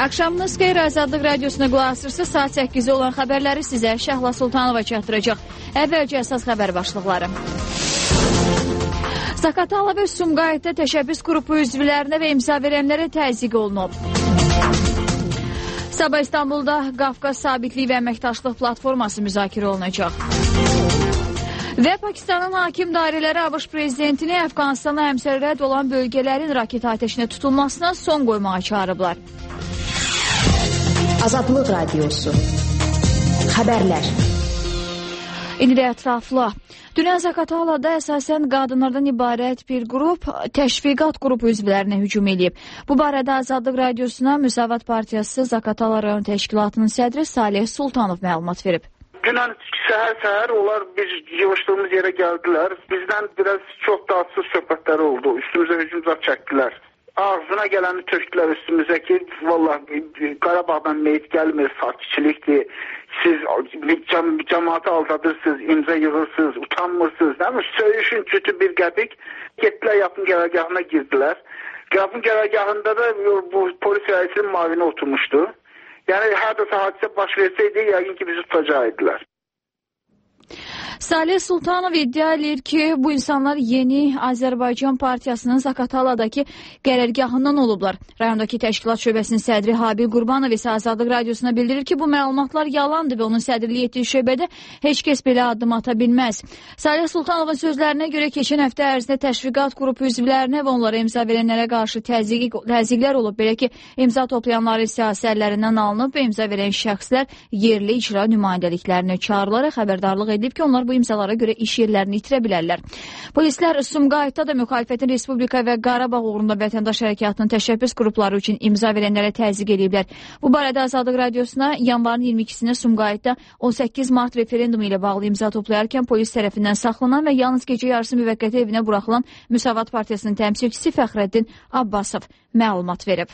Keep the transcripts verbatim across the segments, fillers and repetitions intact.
Axşamınız xeyir, Azadlıq Radiosuna qulaq asırsınız. Saat səkkizə olan xəbərləri sizə Şəhla Sultanova çatdıracaq. Əvvəlcə əsas xəbər başlıqları. Zaqatala və Sumqayıtda təşəbbüs qrupu üzvlərinə və imza verənlərə təzyiq olunub. Sabah İstanbulda Qafqaz Sabitlik və Əməkdaşlıq Platforması müzakirə olunacaq. Və Pakistanın hakim dairələri ABŞ prezidentini Əfqanistana həmsərrəd olan bölgələrin raket atəşinə tutulmasına son qoymağa çağırıblar. Azadlıq Radiosu. Xəbərlər. İndi də ətraflı. Dünən Zaqatalada əsasən qadınlardan ibarət bir qrup təşviqat qrupu üzvlərinə hücum edib. Bu barədə Azadlıq Radiosuna Müsavat Partiyası Zaqatala rayon təşkilatının sədri Salih Sultanov məlumat verib. Dünən səhər-səhər onlar biz yığışdığımız yerə gəldilər. Bizdən biraz çox dadsız söhbətləri oldu. Üstümüzə hücumlar çəkdilər. Ağzına gələni tökdülər üstümüzə ki, vallahi Qarabağdan meyit gəlmir, sakitçilikdir. Siz cəm cəmaatı aldadırsınız, imza yığırsınız, utanmırsınız. Değil mi? Söyüşün cütü bir qəpik. Getdilər yapın qərargahına girdilər. Yapın qərargahında da bu polis rəisinin mavini oturmuşdu. Yəni hər dəfə hadisə baş versəydi, yəqin ki bizi tutacaqdılar. Salih Sultanov iddia edir ki, bu insanlar Yeni Azərbaycan Partiyasının Zaqataladakı qərargahından olublar. Rayondakı təşkilat şöbəsinin sədri Habil Qurbanov isə Azadlıq Radiosuna bildirir ki, bu məlumatlar yalandır və onun sədrliyi etdiyi şöbədə heç kəs belə addım ata bilməz. Salih Sultanovun sözlərinə görə keçən həftə ərzində təşviqat qrupu üzvlərinə və onlara imza verənlərə qarşı təzyiq, təzyiqlər olub. Belə ki, imza toplayanları siyasi əllərindən alınıb və imza verən şəxslər yerli icra nümayəndəliklərinə çağrılaraq xəbərdarlıq edib ki, onlar bu imzalara görə iş yerlərini itirə bilərlər. Polislər Sumqayıtda da müxalifətin Respublika və Qarabağ uğrunda vətəndaş hərəkatının təşəbbüs qrupları üçün imza verənlərə təzyiq ediblər. Bu barədə Azadlıq Radiosuna yanvarın iyirmi ikisində Sumqayıtda on səkkiz mart referendumu ilə bağlı imza toplayarkən polis tərəfindən saxlanan və yalnız gecə yarısı müvəqqəti evinə buraxılan Müsavat Partiyasının təmsilçisi Fəxrəddin Abbasov məlumat verib.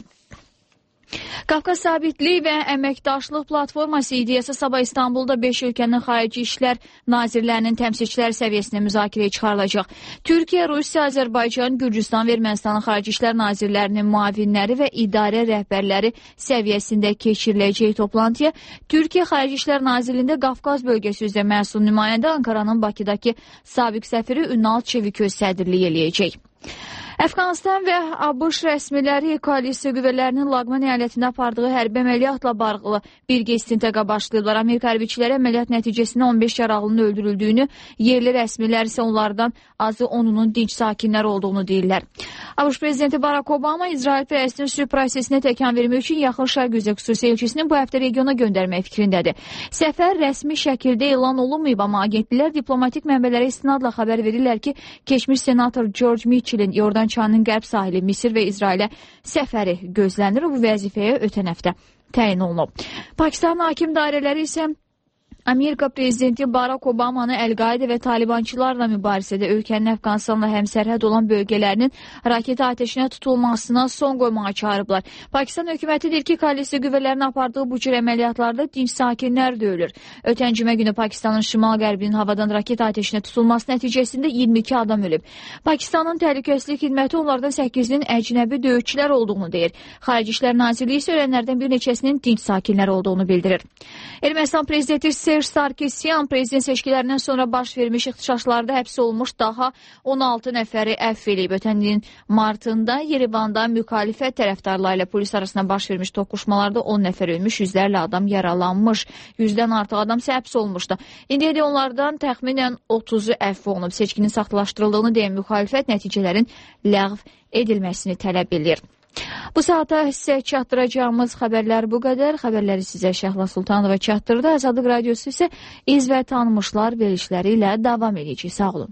Qafqaz Sabitlik və Əməkdaşlıq Platforması ideyası Sabah İstanbulda beş ölkənin xarici işlər nazirlərinin təmsilçiləri səviyyəsində müzakirəyə çıxarılacaq. Türkiyə, Rusiya, Azərbaycan, Gürcüstan və Ermənistanın xarici işlər nazirlərinin müavinləri və idarə rəhbərləri səviyyəsində keçiriləcək toplantıya Türkiyə Xarici İşlər Nazirliyində Qafqaz bölgəsi üzrə məsul nümayəndə Ankaranın Bakıdakı sabiq səfiri Ünal Çeviköz sədrlik eləyəcək. Əfqanistan və ABŞ rəsmiləri koalisiya qüvvələrinin Laqman əyalətində apardığı hərbi əməliyyatla bağlı birgə istintaqa başlayırlar. Amerika hərbiçiləri əməliyyat nəticəsində on beş yaralının öldürüldüyünü, yerli rəsmilər isə onlardan azı onunun dinc sakinlər olduğunu deyirlər. ABŞ prezidenti Barack Obama İsrail Fələstin sülh prosesinə təkan vermək üçün Yaxın Şərq üzrə xüsusi elçisini bu həftə regiona göndərmək fikrindədir. Səfər rəsmi şəkildə elan olunmayıb, amma agentlilər diplomatik mənbələrə istinadla xəbər verirlər ki, keçmiş senator George Mitchell'in Yordan Çanın qərb sahili Misir və İsrailə səfəri gözlənir. Bu vəzifəyə ötən həftə təyin olunub. Pakistan hakim dairələri isə Amerika prezidenti Barack Obamanı Əl-Qaidə və Talibançılarla mübarizədə ölkənin Əfqanistanla həmsərhəd olan bölgələrinin raket atəşinə tutulmasına son qoymağa çağırıblar. Pakistan hökuməti deyir ki, koalisiya qüvvələrinin apardığı bu cür əməliyyatlarda dinc sakinlər də ölür. Ötən cümə günü Pakistanın şimal-qərbinin havadan raket atəşinə tutulması nəticəsində iyirmi iki adam ölüb. Pakistanın təhlükəsizlik xidməti onlardan səkkizinin əcnəbi döyüşçülər olduğunu deyir. Xarici İşlər Nazirliyi isə ölənlərdən bir neçəsinin dinc sakinlər olduğunu bildirir. Ermənistan prezidenti Serj Sarkisyan prezident seçkilərindən sonra baş vermiş ixtişaşlarda həbs olmuş daha on altı nəfəri əfv edib. Ötən ilin martında Yerevanda müxalifət tərəfdarları ilə polis arasında baş vermiş toqquşmalarda on nəfər ölmüş, yüzlərlə adam yaralanmış, yüzdən artıq adam isə həbs olmuşdu. İndiyəcək onlardan təxminən otuzu əfv olunub. Seçkinin saxtalaşdırıldığını deyən müxalifət nəticələrin ləğv edilməsini tələb edir. Bu saata sizə çatdıracağımız xəbərlər bu qədər. Xəbərləri sizə Şəhla Sultanova çatdırdı. Azadlıq Radiosu isə iz və tanınmışlar verilişləri ilə davam edəcək. Sağ olun.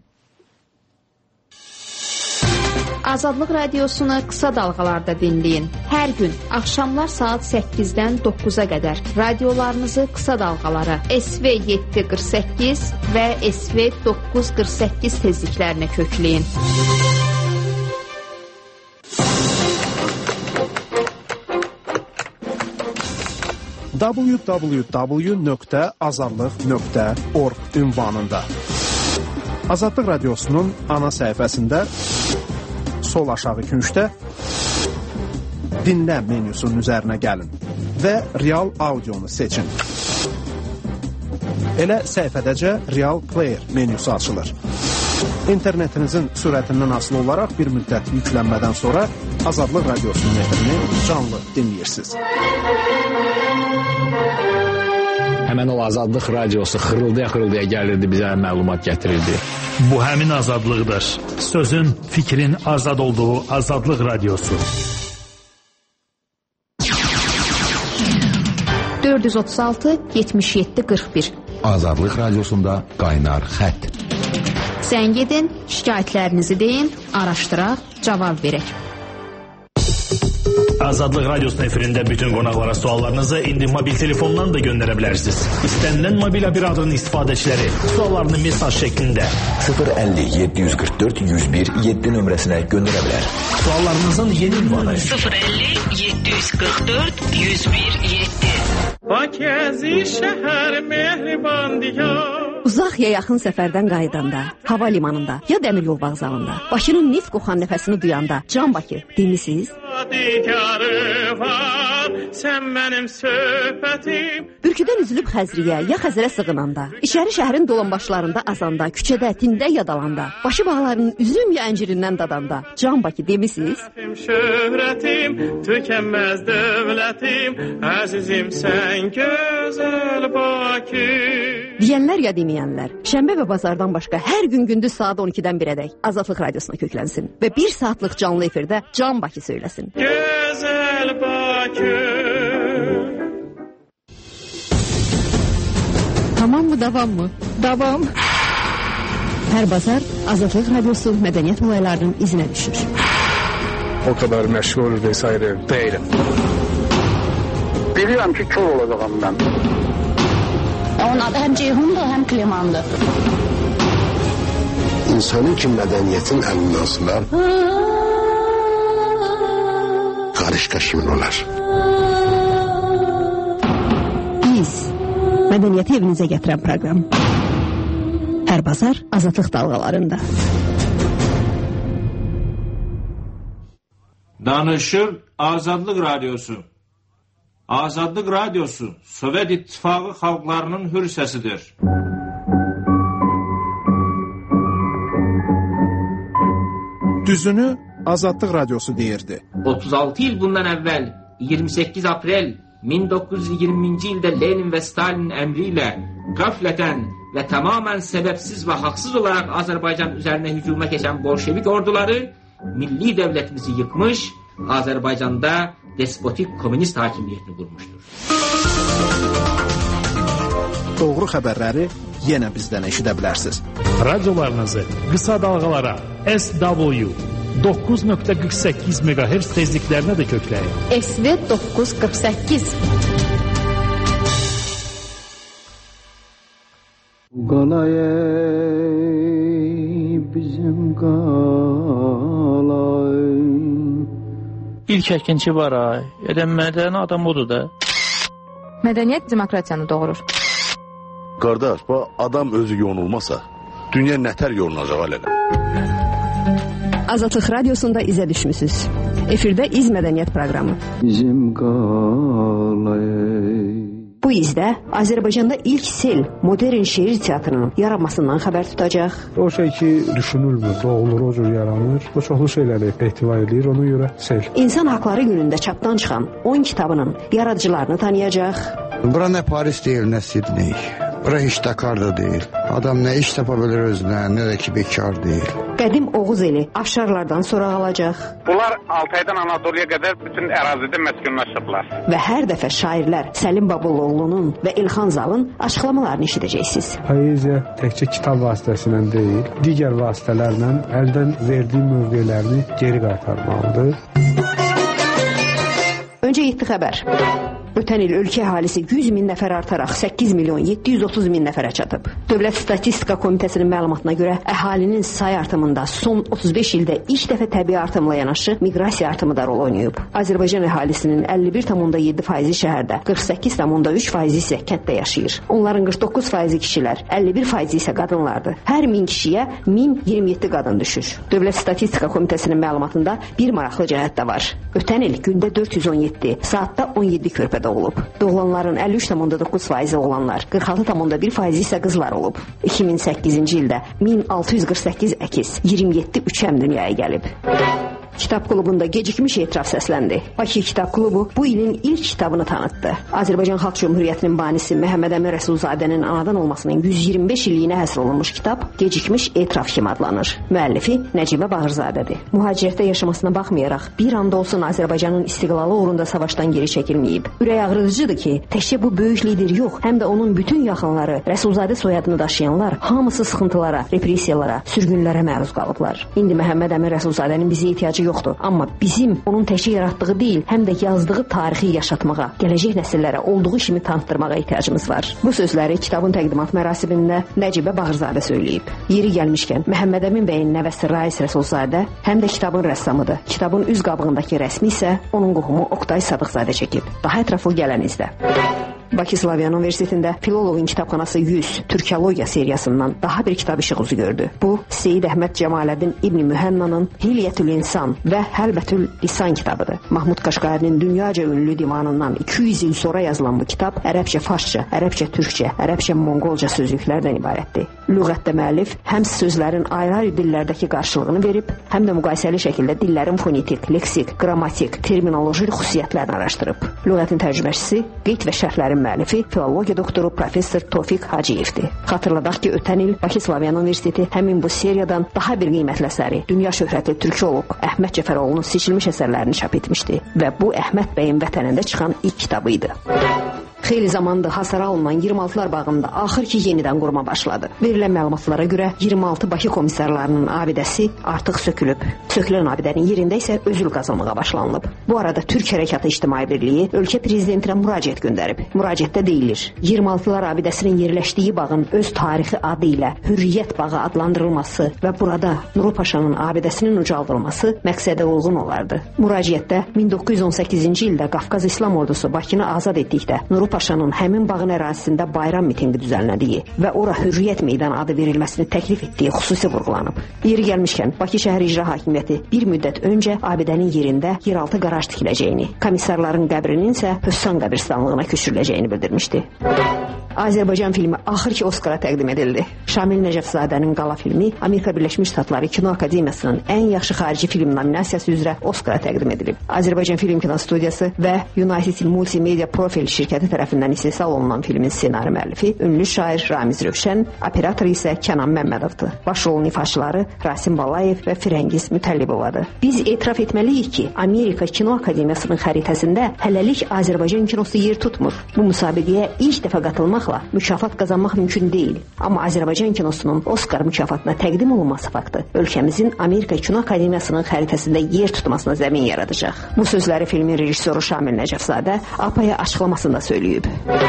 Azadlıq Radiosunu qısa dalğalarda dinləyin. Hər gün axşamlar saat səkkizdən doqquza qədər radiolarınızı qısa dalğalara S V yeddi qırx səkkiz və S V doqquz qırx səkkiz tezliklərinə kökləyin. w w w nöqtə azadlıq nöqtə org ünvanında. Azadlıq Radiosunun ana səhifəsində sol aşağı küncdə dinlə menyusunun üzərinə gəlin. və Real Audionu seçin. Elə səhifədəcə Real Player menyusu açılır. İnternetinizin sürətindən asılı olaraq bir müddət yüklənmədən sonra Azadlıq Radiosunun efrini canlı dinləyirsiniz. Həmən o Azadlıq Radiosu xırıldaya-xırıldaya gəlirdi, bizə məlumat gətirirdi. Bu həmin azadlıqdır. Sözün, fikrin azad olduğu Azadlıq Radiosu. dörd yüz otuz altı yetmiş yeddi qırx bir Azadlıq Radiosunda qaynar xətt. Zəng edin, şikayətlərinizi deyin, araşdıraq, cavab verək. Azadlıq Radiosunun efirində bütün qonaqlara suallarınızı indi mobil telefondan da göndərə bilərsiniz. İstənilən mobil operatorun istifadəçiləri suallarını mesaj şəklində sıfır əlli yeddi yüz qırx dörd yüz bir yeddi nömrəsinə göndərə bilər. Suallarınızın yeni ünvanı sıfır əlli yeddi yüz qırx dörd yüz bir yeddi. Bakəzi şəhər mehriban diyar. Uzaq ya yaxın səfərdən qayıdanda, hava limanında ya dəmir yol vağzalında, Bakının neft qoxan nəfəsini duyanda, Can Bakı demisiniz? Var, sən mənim söhbətim. Bürküdən üzülüb Xəzriyə ya Xəzərə sığınanda, içəri şəhərin dolanbaşlarında azanda, küçədə, tində yadalanda, başı bağlarının üzüm ya əncirindən dadanda, Can Bakı demisiniz? Şöhrətim, tükənməz dövlətim, əzizim sən gözəl Bakı. Deyənlər ya deməyənlər, şənbə və bazardan başqa hər gün gündüz saat on ikidən birədək Azadlıq Radiosuna köklənsin və bir saatlıq canlı efirdə Can Bakı söyləsin. Gözəl Bakı. Tamam mı, davam mı? Davam. Hər bazar Azadlıq Radiosu mədəniyyət olaylarının izinə düşür. O kadar məşğul vesaire değilim. Bilirəm ki, kör olacağım mən. Onun adı həm Ceyhundur, həm Klimandır. İnsanın ki mədəniyyətin əlindən asılar, qarışqa kimin olar? Biz, mədəniyyəti evinizə gətirən proqram. Hər bazar Azadlıq dalğalarında. Danışır Azadlıq Radiosu. Azadlıq Radiosu Sovet İttifaqı xalqlarının hür səsidir. Düzünü Azadlıq Radiosu deyirdi. otuz altı il bundan əvvəl iyirmi səkkiz aprel min doqquz yüz iyirminci ildə Lenin və Stalin əmri ilə qaflətən və tamamən səbəbsiz və haqsız olaraq Azərbaycan üzərinə hücuma keçən bolşevik orduları milli dövlətimizi yıkmış, Azərbaycanda despotik komünist hakimiyyətini qurmuşdur. Doğru xəbərləri yenə bizdən eşidə bilərsiniz. Radiolarınızı qısa dalğalara S W doqquz nöqtə qırx səkkiz megahertz tezliklərinə də kökləyin. S V doqquz qırx səkkiz. Qalay bizim qalay. İlk əkinçi var ay. Elə mədəni adam odur da. Mədəniyyət demokratiyanı doğurur. Qardaş, bu adam özü yonulmasa, dünya nətər yonulacaq elələ? Azadlıq Radiosunda izə düşmüsünüz. Efirdə İz Mədəniyyət proqramı. Bizim qalay. Bu izdə Azərbaycanda ilk sel modern şeir teatrının yaranmasından xəbər tutacaq. O şey ki düşünülmür, doğulur, o cür yaranır. Bu çoxlu şeyləri ehtiva edir, ona görə sel. İnsan haqları günündə çapdan çıxan on kitabının yaradıcılarını tanıyacaq. Bura nə Paris deyil, nə Sidney. Bura heç Dakar da deyil. Adam nə iş tapa bilir özünə, nə də ki bekar deyil. Qədim Oğuz eli afşarlardan sonra alacaq. Bunlar Altaydan Anadoluya qədər bütün ərazidə məskunlaşıblar. Və hər dəfə şairlər Səlim Babuloğlu'nun və İlxan Zal'ın açıqlamalarını eşidəcəksiniz. Poeziya təkcə kitab vasitəsilə deyil, digər vasitələrlə əldən verdiyi mövqelərini geri qaytarmalıdır. Öncə yeddi xəbər. Ötən il ölkə əhalisi yüz min nəfər artaraq səkkiz milyon yeddi yüz otuz min nəfərə çatıb. Dövlət Statistika Komitəsinin məlumatına görə əhalinin say artımında son otuz beş ildə ilk dəfə təbii artımla yanaşı miqrasiya artımı da rol oynayıb. Azərbaycan əhalisinin əlli bir tam onda yeddi faizi şəhərdə, qırx səkkiz tam onda üç faizi isə kənddə yaşayır. Onların qırx doqquz faizi kişilər, əlli bir faizi isə qadınlardır. Hər min kişiyə min iyirmi yeddi qadın düşür. Dövlət Statistika Komitəsinin məlumatında bir maraqlı cəhət də var. Ötən il gündə dörd yüz on yeddi, saatda on yeddi körpə Rusiyada olub. Doğulanların əlli üç tam doqquz faizi oğlanlar, qırx altı tam bir faizi isə qızlar olub. iki min səkkizinci ildə min altı yüz qırx səkkiz əkiz, iyirmi yeddi üçəm dünyaya gəlib. Kitab klubunda gecikmiş etiraf səsləndi. Bakı Kitab klubu bu ilin ilk kitabını tanıtdı. Azərbaycan Xalq Cümhuriyyətinin banisi Məhəmməd Əmin Rəsulzadənin anadan olmasının yüz iyirmi beş illiyinə həsr olunmuş kitab gecikmiş etiraf kimi adlanır. Müəllifi Nəcibə Bağırzadədir. Mühacirətdə yaşamasına baxmayaraq bir anda olsun Azərbaycanın istiqlalı uğrunda savaşdan geri çəkilməyib. Ürək ağrıdıcıdır ki, təkcə bu böyük lider yox, həm də onun bütün yaxınları, Rəsulzadə soyadını daşıyanlar hamısı sıxıntılara, repressiyalara, sürgünlərə məruz qalıblar. İndi Məhəmməd Əmin Rəsulzadənin bizə ehtiyacı yoxdur. Amma bizim onun təkcə yaratdığı deyil, həm də yazdığı tarixi yaşatmağa, gələcək nəsillərə olduğu kimi tanıtdırmağa ehtiyacımız var. Bu sözləri kitabın təqdimat mərasimində Nəcibə Bağırzadə söyləyib. Yeri gəlmişkən, Məhəmməd Əmin bəyin nəvəsi Rais Rəsulzadə həm də kitabın rəssamıdır. Kitabın üz qabığındakı rəsmi isə onun qohumu Oqtay Sadıqzadə çəkib. Daha ətraflı gələn izlə. Bakı Slavyan Universitetində Filoloqun kitabxanası yüz Türkologiya seriyasından daha bir kitab işıq üzü gördü. Bu, Seyid Əhməd Cəmaləddin İbn Mühənnanın Hilyətül İnsan və Həlbətül Lisan kitabıdır. Mahmud Qaşqarinin dünyaca ünlü divanından iki yüz il sonra yazılan bu kitab ərəbcə, farsça, ərəbcə, türkcə, ərəbcə, monqolca sözlüklərdən ibarətdir. Lüğətdə müəllif həm sözlərin ayrı-ayrı dillərdəki qarşılığını verib, həm də müqayisəli şəkildə dillərin fonetik, leksik, qrammatik, terminoloji xüsusiyyətlərini araşdırıb. Lüğətin tərcüməçisi, qeyd və şərhlərin müəllifi filologiya doktoru professor Tofiq Hacıyevdir. Xatırladaq ki, ötən il Bakı Slavyan Universiteti həmin bu seriyadan daha bir qiymətli əsəri, dünya şöhrətli türkoloq Əhməd Cəfəroğlu'nun seçilmiş əsərlərini çap etmişdi və bu Əhməd bəyin vətənində çıxan ilk kitabı idi. Xeyli zamandır hasara alınan iyirmi altılar bağında axır ki yenidən qurma başladı. Verilən məlumatlara görə iyirmi altı Bakı komissarlarının abidəsi artıq sökülüb. Sökülən abidənin yerində isə özül qazılmağa başlanılıb. Bu arada Türk Hərəkatı İctimai Birliyi ölkə prezidentinə müraciət göndərib. Müraciətdə deyilir: iyirmi altılar abidəsinin yerləşdiyi bağın öz tarixi adı ilə Hürriyyət bağı adlandırılması və burada Nuru Paşanın abidəsinin ucaldılması məqsədə uyğun olardı. Müraciətdə min doqquz yüz on səkkizinci ildə Qafqaz İslam Ordusu Bakını azad etdikdə Nuru Paşanın həmin bağın ərazisində bayram mitinqi düzənlədiyi və ora Hürriyyət meydanı adı verilməsini təklif etdiyi xüsusi vurğulanıb. Yeri gəlmişkən, Bakı şəhər icra hakimiyyəti bir müddət öncə abidənin yerində yeraltı qaraj tikiləcəyini, komissarların qəbrinin isə Hössan qəbirstanlığına köçürüləcəyini bildirmişdi. Azərbaycan filmi axır ki Oskara təqdim edildi. Şamil Nəcəfzadənin Qala filmi Amerika Birləşmiş Ştatları Kino Akademiyasının ən yaxşı xarici film nominasiyası üzrə Oskara təqdim edilib. Azərbaycan Film Kinostudiyası və United Multimedia Profil şirkəti tərəfindən istehsal olunan filmin ssenari müəllifi ünlü şair Ramiz Rövşən, operator isə Kənan Məmmədovdur. Başrolun ifaçıları Rasim Balayev və Firəngiz Mütəllibovadır. Biz etiraf etməliyik ki, Amerika Kino Akademiyasının xəritəsində hələlik Azərbaycan kinosu yer tutmur. Bu müsabiqəyə ilk dəfə qatılmaq mükafat qazanmaq mümkün deyil. Amma Azərbaycan kinosunun Oskar mükafatına təqdim olunması faktı ölkəmizin Amerika Kino Akademiyasının xəritəsində yer tutmasına zəmin yaradacaq. Bu sözləri filmin rejissoru Şamil Nəcəfzadə A P A-ya açıqlamasında söyləyib.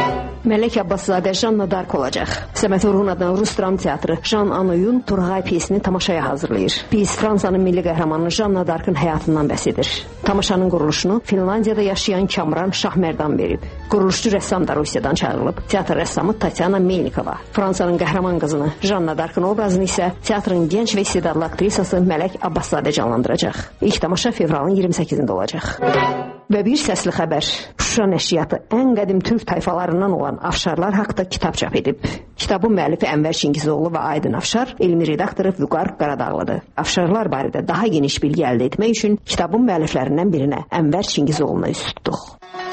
Mələk Abbaszadə Janna Dark olacaq. Səməd Orhun adına Rus Dram Teatrı Jan Anoyun Turğay piyesini tamaşaya hazırlayır. Piyes Fransanın milli qəhrəmanı Janna Dark'ın həyatından bəhs edir. Tamaşanın quruluşunu Finlandiyada yaşayan Kamran Şahmerdan verib. Quruluşçu rəssam da Rusiyadan çağırılıb. Teatr rəssamı Tatyana Melnikova. Fransanın qəhrəman qızını Janna Dark'ın obrazını isə teatrın gənc və istedadlı aktrisası Mələk Abbaszadə canlandıracaq. İlk tamaşa fevralın iyirmi səkkizində olacaq. Və bir səsli xəbər. Şuşa nəşriyyatı ən qədim türk tayfalarından olan Afşarlar haqda kitab çap edib. Kitabın müəllifi Ənvər Çingizoğlu və Aydın Afşar, elmi redaktoru Vüqar Qaradağlıdır. Afşarlar barədə daha geniş bilgi əldə etmək üçün kitabın müəlliflərindən birinə Ənvər Çingizoğlu'na üst tutduq.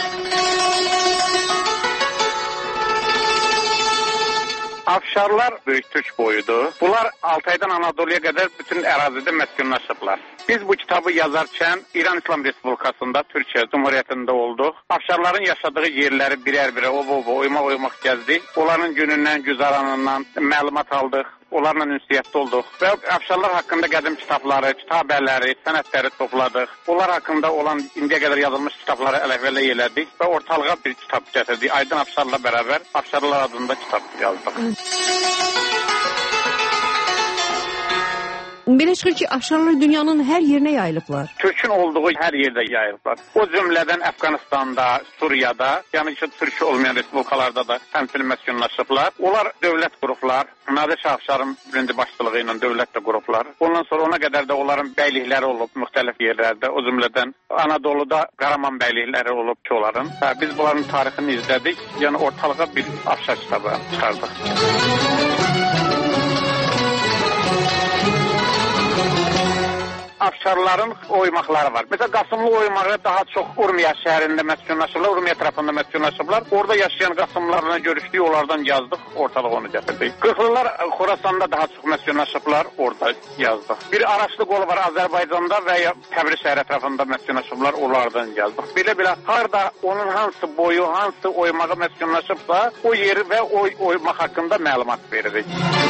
Afşarlar böyük türk boyudur. Bunlar Altaydan Anadolu'ya qədər bütün ərazidə məskunlaşıblar. Biz bu kitabı yazarkən İran İslam Respublikasında, Türkiyə Cumhuriyyətində olduq. Afşarların yaşadığı yerləri birər-birə oba-oba, oymaq-oymaq gəzdik. Onların günündən, güzaranından məlumat aldıq. Onlarla ünsiyyətdə olduq və Afşarlar haqqında qədim kitabları, kitabələri, sənədləri topladıq. Onlar haqqında olan indiyə qədər yazılmış kitabları əlavə elədik və ortalığa bir kitab gətirdik. Aydın Afşarla bərabər Afşarlar adında kitab yazdıq. Belə çıxır ki, Afşarlar dünyanın hər yerinə yayılıblar. Türkün olduğu hər yerdə yayılıblar. O cümlədən Əfqanistanda, Suriyada, yəni ki, Türk olmayan respublikalarda da həmçinin məskunlaşıblar. Onlar dövlət qurublar. Nadir Şah Afşarın birinci başçılığı ilə dövlət də qurublar. Ondan sonra ona qədər də onların bəylikləri olub müxtəlif yerlərdə. O cümlədən Anadoluda Qaraman bəylikləri olub ki, onların. Hə, biz bunların tarixini izlədik. Yəni ortalığa bir Afşar kitabı çıxardıq. Afşarların oymaqları var. Mesela Qasımlı oymağı daha çox Urmiya şəhərində məskunlaşıblar, Urmiya tərəfində məskunlaşıblar. Orada yaşayan Qasımlarla görüşdük, onlardan yazdıq, ortalıq onu gətirdik. Qırxlılar Xorasanda daha çox məskunlaşıblar, orada yazdıq. Bir Araçlı qolu var Azərbaycanda və ya Təbriz şəhər ətrafında məskunlaşıblar, onlardan yazdıq. Belə-belə harda onun hansı boyu, hansı oymağı məskunlaşıbsa, o yeri və o oymaq haqqında məlumat veririk.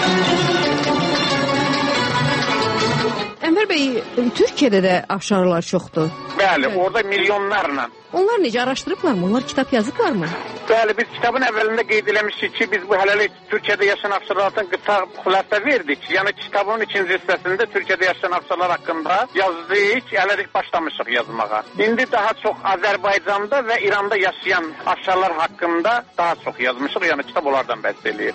Ənvər bəy, Türkiyədə də Afşarlar çoxdur. Bəli, orada milyonlarla. Onlar necə araşdırıblarmı? Onlar kitab yazıblarmı? Bəli, biz kitabın əvvəlində qeyd eləmişik ki, biz bu hələlik Türkiyədə yaşayan Afşarlardan qısa xülasə verdik. Yəni kitabın ikinci hissəsində Türkiyədə yaşayan Afşarlar haqqında yazdık, hələlik başlamışıq yazmağa. İndi daha çox Azərbaycanda və İranda yaşayan Afşarlar haqqında daha çox yazmışıq, yəni kitab onlardan bəhs eləyir.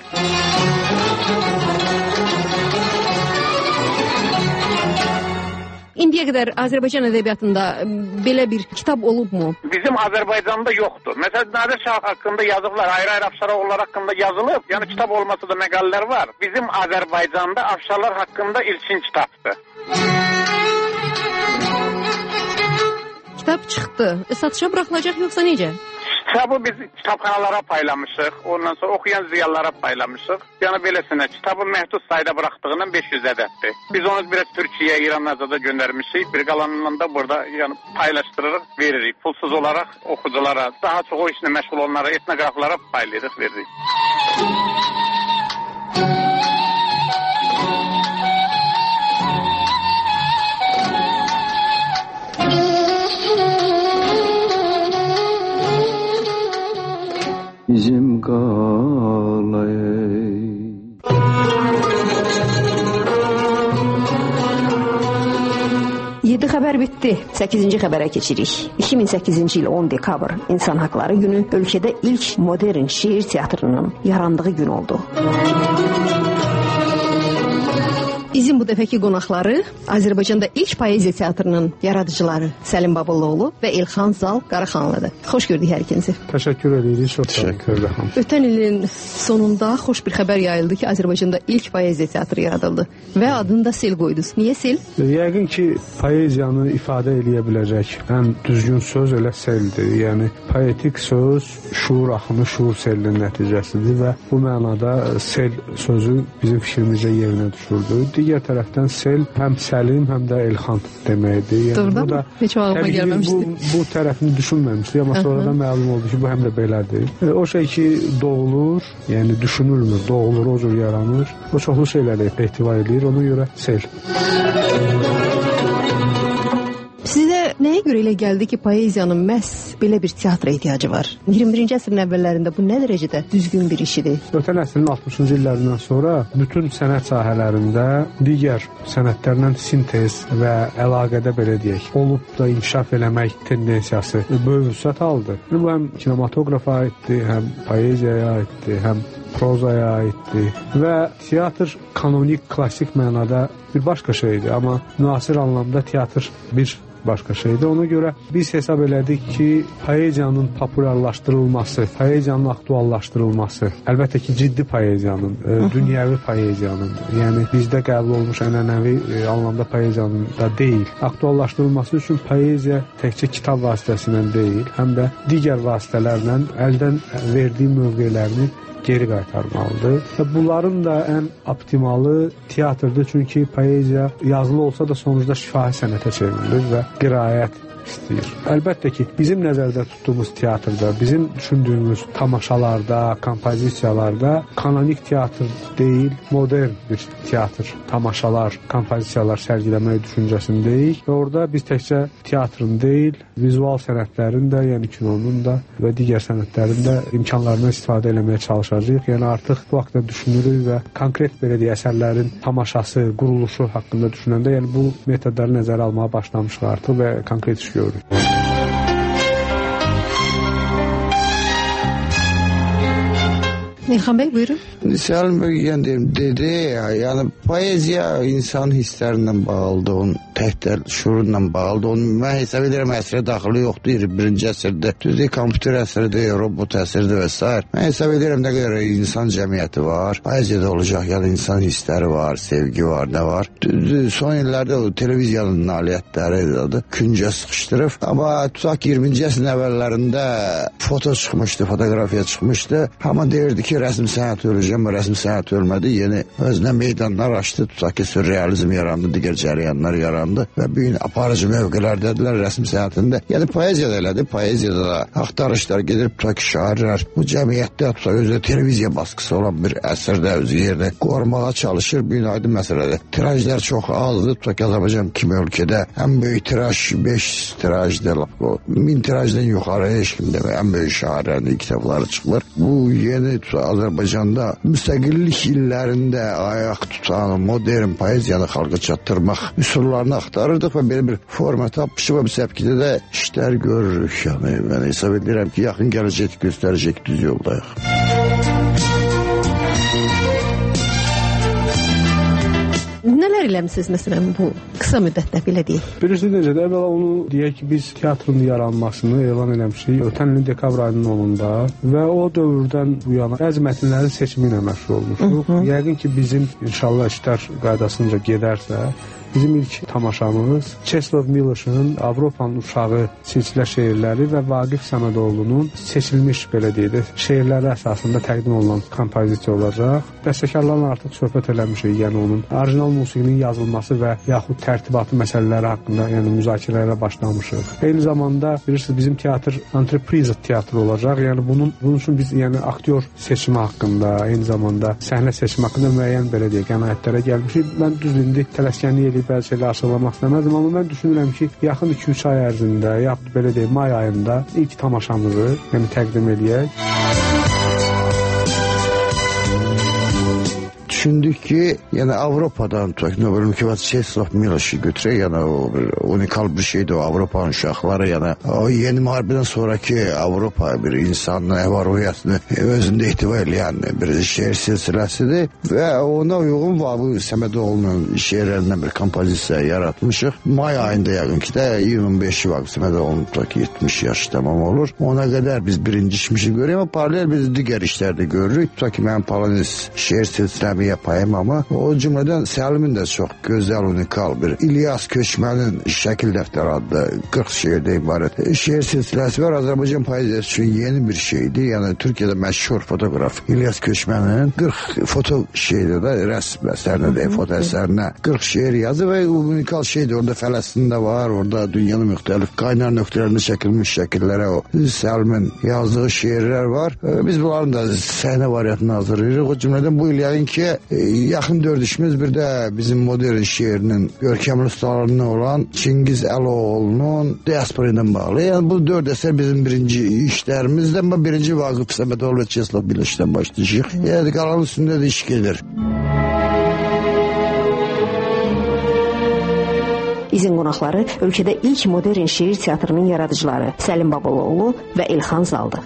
İndiyə qədər Azərbaycan ədəbiyyatında belə bir kitab olubmu? Bizim Azərbaycanda yoxdur. Məsələn, Nadir Şah haqqında yazıblar, ayrı-ayrı Afşaroğulları haqqında yazılıb. Yəni kitab olmasa da məqalələr var. Bizim Azərbaycanda Afşarlar haqqında ilkin kitabdır. Kitab çıxdı. E, satışa buraxılacaq yoxsa necə? Kitabı biz kitabxanalara paylamışıq, ondan sonra oxuyan ziyalılara paylamışıq. Yəni beləsinə, kitabı məhdud sayda buraxdığından beş yüz ədəddir. Biz onu biraz Türkiyə, İran'a da göndərmişik. Bir qalanından da burada yəni paylaşdırırıq, veririk. Pulsuz olaraq oxuculara, daha çox o işlə məşğul olanlara, etnoqraflara paylayırıq, veririk. Bizim qalay. yeddi xəbər bitdi. səkkizinci xəbərə keçirik. iki min səkkizinci il on dekabr İnsan Haqları Günü ölkədə ilk modern şeir teatrının yarandığı gün oldu. Bizim bu dəfəki qonaqları Azərbaycanda ilk poeziya teatrının yaradıcıları Səlim Babulluoğlu və Elxan Zal Qaraxanlıdır. Xoş gördük hər ikinizi. Təşəkkür edirik. Çox təşəkkür edirəm. Ötən ilin sonunda xoş bir xəbər yayıldı ki, Azərbaycanda ilk poeziya teatrı yaradıldı və adını da Sel qoydunuz. Niyə Sel? Yəqin ki, poeziyanı ifadə eləyə biləcək ən düzgün söz elə seldir. Yəni poetik söz şuur axını, şuur selinin nəticəsidir və bu mənada sel sözü bizim fikrimizə yerinə düşürdü. Digər tərəfdən sel həm Səlim, həm də Elxan deməkdir. Yəni, Doğrudan mı? Heç ağlıma gəlməmişdi. Bu, bu tərəfini düşünməmişdik, amma sonradan məlum oldu ki, bu həm də belədir. E, o şey ki, doğulur, yəni düşünülmür, doğulur, o cür yaranır. O çoxlu şeyləri ehtiva edir, ona görə sel. Sizə nəyə görə elə gəldi ki, poeziyanın məhz belə bir teatra ehtiyacı var? iyirmi birinci əsrin əvvəllərində bu nə dərəcədə düzgün bir iş idi? Ötən əsrin altmışıncı illərindən sonra bütün sənət sahələrində digər sənətlərlə sintez və əlaqədə belə deyək, olub da inkişaf eləmək tendensiyası böyük vüsət aldı. Bu həm kinematografa aiddir, həm poeziyaya aiddir, həm prozaya aiddir və teatr kanonik, klassik mənada bir başqa şeydir, amma müasir anlamda teatr bir başqa şeydir. Ona görə biz hesab elədik ki, poeziyanın populyarlaşdırılması, poeziyanın aktuallaşdırılması, əlbəttə ki, ciddi poeziyanın, e, dünyəvi poeziyanın, yəni bizdə qəbul olmuş ənənəvi e, anlamda poeziyanın da deyil, aktuallaşdırılması üçün poeziya təkcə kitab vasitəsilə deyil, həm də digər vasitələrlə əldən verdiyi mövqelərini geri qaytarmalıdır. Və bunların da ən optimalı teatrdır, çünki poeziya yazılı olsa da sonuçda şifahi sənətə çevrilir və qiraət istəyir. Əlbəttə ki, bizim nəzərdə tutduğumuz teatrda, bizim düşündüyümüz tamaşalarda, kompozisiyalarda kanonik teatr deyil, modern bir teatr, tamaşalar, kompozisiyalar sərgiləmək düşüncəsindəyik və orada biz təkcə teatrın deyil, vizual sənətlərin də, yəni kinonun da və digər sənətlərin də imkanlarından istifadə eləməyə çalışacağıq. Yəni artıq bu haqda düşünürük və konkret belə deyə əsərlərin tamaşası, quruluşu haqqında düşünəndə, yəni bu metodları nəzərə almağa başlamışıq artıq və konkret iş görürük. İlxan bəy, buyurun. Səlim bəy, yəni dedi, yəni poeziya insan hisslərindən bağlıdır, onun təkdər şuurunla bağlıdır. Onun mən hesab edirəm əsrə daxili yoxdur, iyirmi birinci əsrdə. Düzdür, kompüter əsridir, robot əsridir və s. Mən hesab edirəm nə qədər insan cəmiyyəti var, poeziyada olacaq, yəni insan hissləri var, sevgi var, nə var. Düzdür, son illərdə o televiziyanın nailiyyətləri adı küncə sıxışdırıb. Amma tutaq iyirminci əsrin əvvəllərində foto çıxmışdı, fotoqrafiya çıxmışdı. Amma deyirdi ki, rəsm sənəti öləcək, amma rəsm sənəti ölmədi. Yeni özünə meydanlar açdı, tutaq ki, sürrealizm yarandı, digər cərəyanlar yarandı və bu gün aparıcı mövqelərdədirlər rəsm sənətində. Yəni poeziyada elədi, poeziyada da axtarışlar gedir, tutaq ki, şairlər bu cəmiyyətdə, tutaq özü televiziya baskısı olan bir əsrdə özü yerdə qorumağa çalışır. Bu gün aydın məsələdir. Tirajlar çox azdır, tutaq ki, Azərbaycan kimi ölkədə ən böyük tiraj beş tirajdır. min tirajdan yuxarı heç kim demək, ən böyük şairlərin kitabları çıxılır. Bu yeni tutaq Azərbaycanda müstəqillik illərində ayaq tutan modern poeziyanı xalqa çatdırmaq üsullarını axtarırdıq və belə bir forma tapmışıq və bu səpkidə də işlər görürük. Yəni, mən hesab edirəm ki, yaxın gələcək göstərəcək düz yoldayıq. Nələr eləmişsiniz məsələn bu qısa müddətdə belə deyək? Bilirsiniz necədir? Əvvəla onu deyək ki, biz teatrın yaranmasını elan eləmişik ötən ilin dekabr ayının onunda və o dövrdən bu yana bəzi mətnlərin seçimi ilə məşğul olmuşuq. Yəqin ki, bizim inşallah işlər qaydasınca gedərsə, bizim ilk tamaşamız Çeslov Miloş'un Avropanın Uşağı silsilə şeirləri və Vaqif Səmədoğlu'nun seçilmiş belə deyək, şeirləri əsasında təqdim olunan kompozisiya olacaq. Bəstəkarlarla artıq söhbət eləmişik, yəni onun orijinal musiqinin yazılması və yaxud tərtibatı məsələləri haqqında, yəni müzakirələrə başlamışıq. Eyni zamanda bilirsiniz bizim teatr entreprise teatr olacaq. Yəni bunun bunun üçün biz yəni aktyor seçimi haqqında, eyni zamanda səhnə seçimi haqqında müəyyən belə deyək, qənaətlərə gəlmişik. Mən düz indi tələskənlik edib bəzi şeyləri açıqlamaq istəməzdim, amma mən düşünürəm ki, yaxın iki üç ay ərzində, yaxud belə deyək, may ayında ilk tamaşamızı yəni təqdim edək. Düşündük ki, yəni Avropadan tutaq, Nobel mükafat Çeslov Miloş'u götürək, yəni o bir unikal bir şeydir o Avropanın uşaqları, yəni o yeni müharibədən sonraki Avropa bir insanın əhval-ruhiyyətini özündə ehtiva eləyən bir şeir silsiləsidir və ona uyğun bu Səmədoğlu'nun şeirlərindən bir kompozisiya yaratmışıq. May ayında yəqin ki də iyirmi beşi Vaqif Səmədoğlu'nun tutaq ki yetmiş yaş tamam olur. Ona qədər biz birinci işmişi görürük, amma paralel biz digər işlərdə görürük. Tutaq ki, mənim Polonis şeir silsiləmi poemamı, o cümlədən Səlimin də çox gözəl, unikal bir İlyas Köçmənin Şəkil dəftəri adlı qırx şeirdə ibarət şeir silsiləsi var. Azərbaycan poeziyası üçün yeni bir şeydir. Yəni Türkiyədə məşhur fotoqraf İlyas Köçmənin qırx foto şeiri də rəsm əsərinə də, foto əsərinə qırx şeir yazı və unikal şeydir. Orada Fələstində var, orada dünyanın müxtəlif qaynar nöqtələrində çəkilmiş şəkillərə o Səlimin yazdığı şeirlər var. Biz bunların da səhnə variantını hazırlayırıq. O cümlədən bu il yəqin ki, yaxın dörd işimiz bir də bizim modern şeirinin görkəmli ustalarından olan Çingiz Əloğlu'nun diaspora ilə bağlı. Yəni bu dörd əsər bizim birinci işlərimizdən, amma birinci Vaqif Səmədoğlu və Çeslov Miloş'dan başlayacaq. Yəni qalanın üstündə də iş gedir. İzin qonaqları ölkədə ilk modern şeir teatrının yaradıcıları Səlim Babaloğlu və İlxan Zaldır.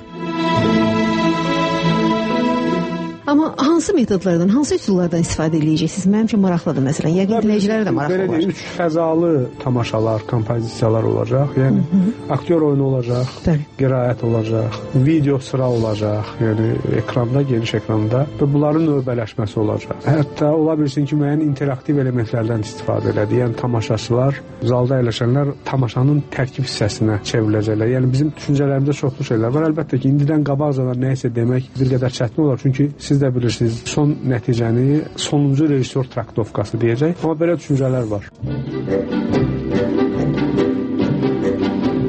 Amma hansı metodlardan, hansı üsullardan istifadə edəcəksiniz? Mənim üçün maraqlıdır məsələn. Yəqin dinləyicilərə də maraqlı olar. Üç fəzalı tamaşalar, kompozisiyalar olacaq. Yəni Hı -hı. aktyor oyunu olacaq, qiraət olacaq, video sıra olacaq, yəni ekranda, geniş ekranda və bunların növbələşməsi olacaq. Hətta ola bilsin ki, müəyyən interaktiv elementlərdən istifadə elədi. Yəni tamaşaçılar, zalda əyləşənlər tamaşanın tərkib hissəsinə çevriləcəklər. Yəni bizim düşüncələrimizdə çoxlu şeylər var. Əlbəttə ki, indidən qabaqcadan nəyisə demək bir qədər çətin olar. Çünki siz də bilirsiniz, son nəticəni sonuncu rejissor traktovkası deyəcək. Amma belə düşüncələr var.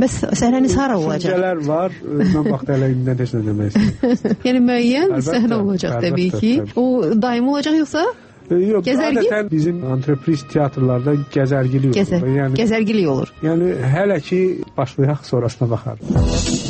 Bəs səhnəniz hara olacaq? Düşüncələr var. Mən vaxt elə indidən heç nə demək istəyirəm. Yəni müəyyən səhnə olacaq təbii ki. O daimi olacaq yoxsa? Yox, Gəzərgi? adətən bizim antrepriz teatrlarda gəzərgili Gəzər, olur. Yəni, gəzərgili olur. Yəni hələ ki başlayaq, sonrasına baxarıq.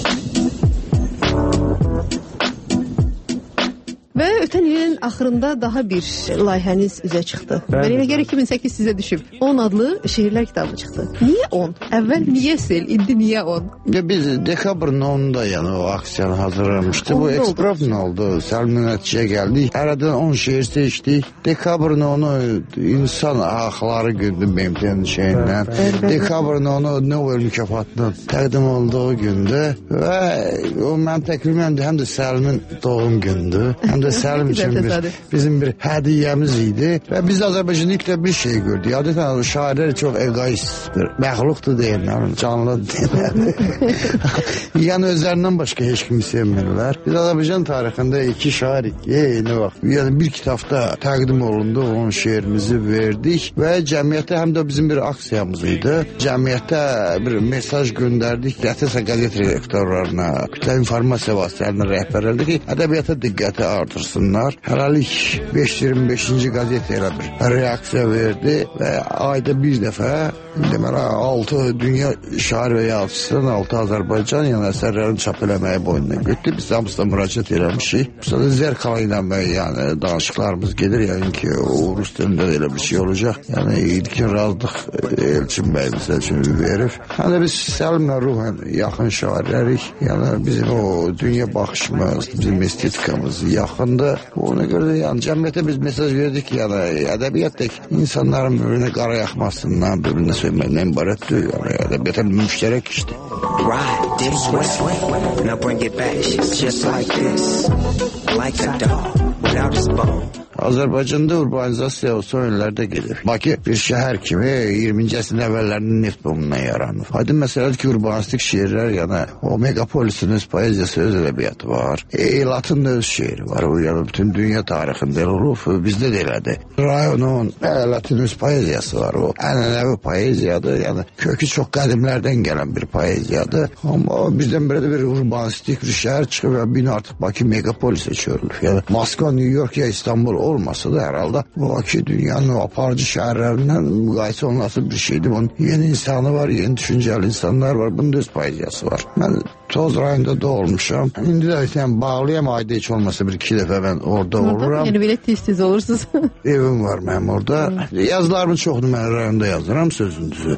Və ötən ilin axırında daha bir layihəniz üzə çıxdı. Mən elə gəlir iki min səkkiz sizə düşüb. on adlı şeirlər kitabı çıxdı. Niyə on? Əvvəl niyə sel, indi niyə on? Ya biz dekabrın onunda yəni o aksiyanı hazırlamışdı. Bu eksprofun oldu. Səlmin nəticəyə gəldik. Aradan on şeir seçdik. Dekabrın onu insan hakları gündü B M T'nin şeyindən. Dekabrın onu Nobel mükafatının təqdim olduğu gündü. Və o mən təqribən həm də Səlmin doğum gündü. Həm də Səlim üçün bir, bizim bir hədiyyəmiz idi və biz Azərbaycanda ilk də bir şey gördük. Adətən şairlər çox egoist bir məxluqdur deyirlər, canlı deyirlər. Yəni özlərindən başqa heç kimi sevmirlər. Biz Azərbaycan tarixində iki şair eyni vaxt, yəni bir kitabda təqdim olundu, onun şeirimizi verdik və cəmiyyətə həm də bizim bir aksiyamız idi. Cəmiyyətə bir mesaj göndərdik, əsasən qəzet redaktorlarına, kütləvi informasiya vasitələrinə rəhbərlərdə ki, ədəbiyyata diqqəti artırsınlar. Hələlik beş yüz iyirmi beşinci qəzet elə bir reaksiya verdi və ayda bir dəfə deməli altı dünya şair və yazıçısından altı Azərbaycan yəni əsərlərini çap eləməyi boynuna götürdü. Biz hamısına müraciət eləmişik. Sonra Zerkala ilə yəni danışıqlarımız gedir. Yəni ki o rus dilində də elə bir şey olacaq. Yəni ilkin razılıq Elçin bəy məsəl üçün verib. Həm də biz Səlimlə ruhən yaxın şairlərik. Yəni bizim o dünya baxışımız, bizim estetikamız yaxındır. Ona görə də yəni cəmiyyətə biz mesaj verdik ki, yəni ədəbiyyatdakı insanların birbirine qara yaxmasından, birbirine söyləməkdən ibarətdir. Yəni ədəbiyyata müştərək işdir. Ride this way, now bring it back, just like this, like a dog without his bone. Azərbaycanda urbanizasiya son illərdə gedir. Bakı bir şəhər kimi iyirminci əsrin əvvəllərinin neft bombundan yaranır. Aydın məsələdir ki, urbanistik şeirlər, yəni o megapolisin öz poeziyası, öz ədəbiyyatı var. Elatın da öz şeiri var. O, yəni bütün dünya tarixində olub, bizdə də elədir. Rayonun, Elatın öz poeziyası var. O ənənəvi poeziyadır. Yəni kökü çox qədimlərdən gələn bir poeziyadır. Amma bizdən belə də bir urbanistik bir şəhər çıxıb və bin artıq Bakı megapolisə çörülür. Yəni Moskva, New York ya İstanbul olmasa da herhalde bu Bakı dünyanın o aparıcı şehirlerinden müqayisə olunası bir şeydir. Bunun yeni insanı var, yeni düşünceli insanlar var. Bunun da öz poeziyası var. Ben Toz rayonunda doğulmuşam. İndi də yani bağlıyam, ayda hiç olmasa bir iki dəfə ben orada oluram. Yani belə tez-tez olursunuz. Evim var mənim orada. Yazılarımın çoxunu mən rayonda yazıram, sözün düzü.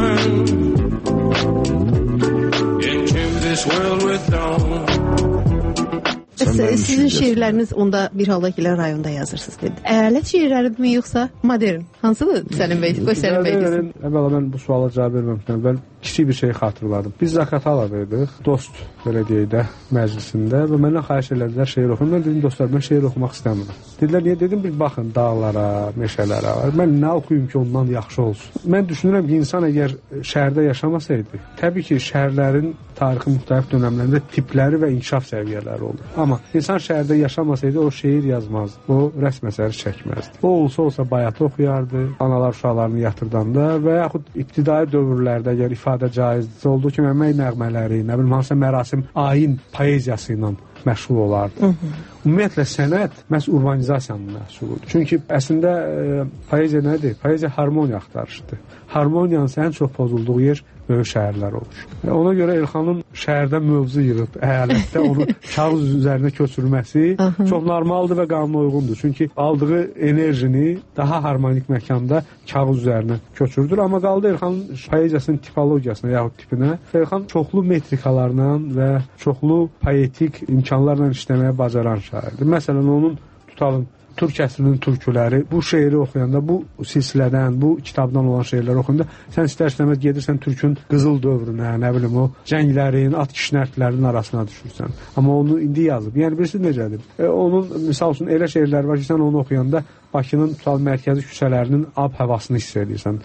Sizin şeirləriniz onda bir halda ki, rayonda yazırsınız dedi. Əyalət şeirləri mi yoxsa modern? Hansıdır Səlim bəy? Qoy Səlim bəy desin. Əvvəla mən bu suala cavab verməmişəm. Mən kiçik bir şey xatırladım. Biz Zaqataladayıq, dost belə deyək də məclisində və məndən xahiş elədilər şeir oxuyun. Mən dedim dostlar, mən şeir oxumaq istəmirəm. Dedilər niyə? Dedim bir baxın dağlara, meşələrə. Mən nə oxuyum ki, ondan yaxşı olsun. Mən düşünürəm ki, insan əgər şəhərdə yaşamasaydı, təbii ki, şəhərlərin tarixi müxtəlif dönəmlərində tipləri və inkişaf səviyyələri olur. Amma insan şəhərdə yaşamasaydı o şeir yazmazdı, o rəsm əsəri çəkməzdi. O olsa olsa bayatı oxuyardı, analar uşaqlarını yatırdanda və yaxud ibtidai dövrlərdə əgər ifadə caizdir olduğu kimi əmək nəğmələri, nə bilim hansısa mərasim ayin poeziyası ilə məşğul olardı. Ümumiyyətlə sənət məhz urbanizasiyanın məhsuludur. Çünki əslində e, poeziya nədir? Poeziya harmoniya axtarışıdır. Harmoniyanın ən çox pozulduğu yer böyük şəhərlər olur. E, ona görə Elxanın şəhərdə mövzu yığıb, əyalətdə onu kağız üzərinə köçürməsi çox normaldır və qanuna uyğundur. Çünki aldığı enerjini daha harmonik məkanda kağız üzərinə köçürdür. Amma qaldı Elxanın poeziyasının tipologiyasına yaxud tipinə. Elxan çoxlu metrikalarla və çoxlu poetik imkanlarla işləməyə bacaran şairdir. Məsələn, onun tutalım Türk əsrinin türküləri, bu şeiri oxuyanda, bu silsilədən, bu kitabdan olan şeirləri oxuyanda sən istər-istəməz gedirsən türkün qızıl dövrünə, nə bilim o cənglərin, at kişnərtlərinin arasına düşürsən. Amma onu indi yazıb. Yəni birisi necədir? E, onun misal üçün elə şeirlər var ki, sən onu oxuyanda Bakının tutal mərkəzi küçələrinin ab havasını hiss edirsən.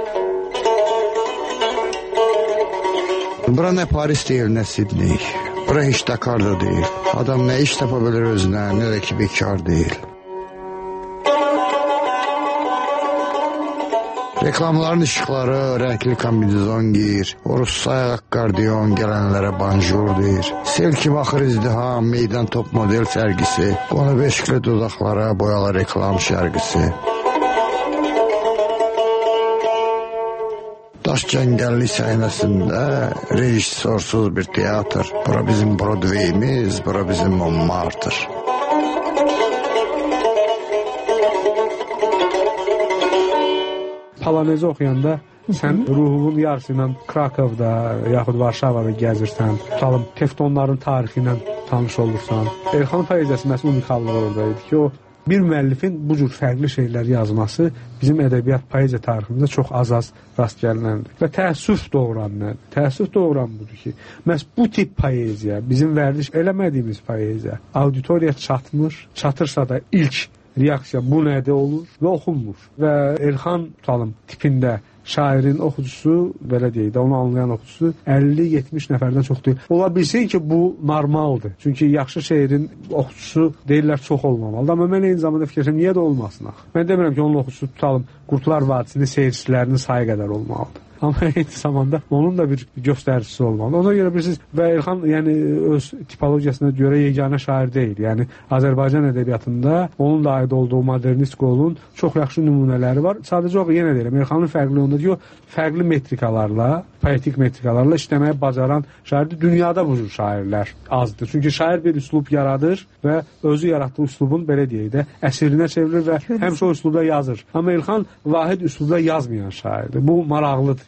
Bura nə Paris deyil, nə Sidney. Bura heç Dakar da deyil. Adam nə iş tapa bilir özünə, nə də ki bekar deyil. Reklamların işıqları, rəngli kombinezon giyir, Rus sayaq qardiyon gələnlərə banjur deyir. Sel kimi axır izdiham, meydan top model sərgisi, qonu beşikli dodaqlara boyalı reklam şərgisi. Daş cəngəllik səhnəsində rejissorsuz bir teatr. Bura bizim Broadway'imiz, bura bizim Montmartre. Polonezi oxuyanda sən ruhunun yarısı ilə Krakovda, yaxud Varşavada gəzirsən, tutalım, teftonların tarixi ilə tanış olursan. Elxan poeziyası məsəl unikallığı orada idi ki, o bir müəllifin bu cür fərqli şeylər yazması bizim ədəbiyyat poeziya tariximizdə çox az-az rast gəlinəndir. Və təəssüf doğuran nədir? Təəssüf doğuran budur ki, məhz bu tip poeziya, bizim vərdiş eləmədiyimiz poeziya, auditoriya çatmır, çatırsa da ilk reaksiya bu nədə olur və oxunmur. Və Elxan tutalım tipində şairin oxucusu, belə deyək də, onu anlayan oxucusu əlli yetmiş nəfərdən çox deyil. Ola bilsin ki, bu normaldır. Çünki yaxşı şeirin oxucusu deyirlər çox olmamalıdır. Amma mən eyni zamanda fikirləşirəm, niyə də olmasın axı? Mən demirəm ki, onun oxucusu tutalım Qurtlar Vadisinin seyircilərinin sayı qədər olmalıdır. Amma eyni zamanda onun da bir göstəricisi olmalı. Ona görə bilirsiniz, və Elxan yəni, öz tipologiyasına görə yeganə şair deyil. Yəni, Azərbaycan ədəbiyyatında onun da aid olduğu modernist qolun çox yaxşı nümunələri var. Sadəcə o, yenə deyirəm, Elxanın fərqli onda ki, o fərqli metrikalarla, poetik metrikalarla işləməyə bacaran şairdir. Dünyada bu cür şairlər azdır. Çünki şair bir üslub yaradır və özü yaratdığı üslubun, belə deyək də, əsrinə çevirir və həmişə o üslubda yazır. Amma Elxan vahid üslubda yazmayan şairdir. Bu maraqlıdır.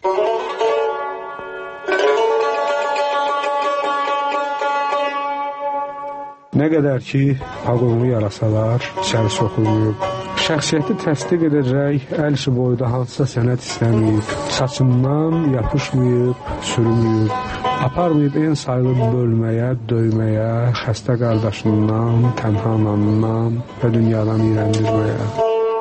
Nə qədər ki, paqonlu yarasalar içəri soxulmayıb, şəxsiyyəti təsdiq edəcək əl işi boyda hansısa sənət istəməyib, saçından yapışmayıb, sürməyib, aparmayıb en sayılı bölməyə, döyməyə, xəstə qardaşından, tənha anandan və dünyadan iyrəndirməyə.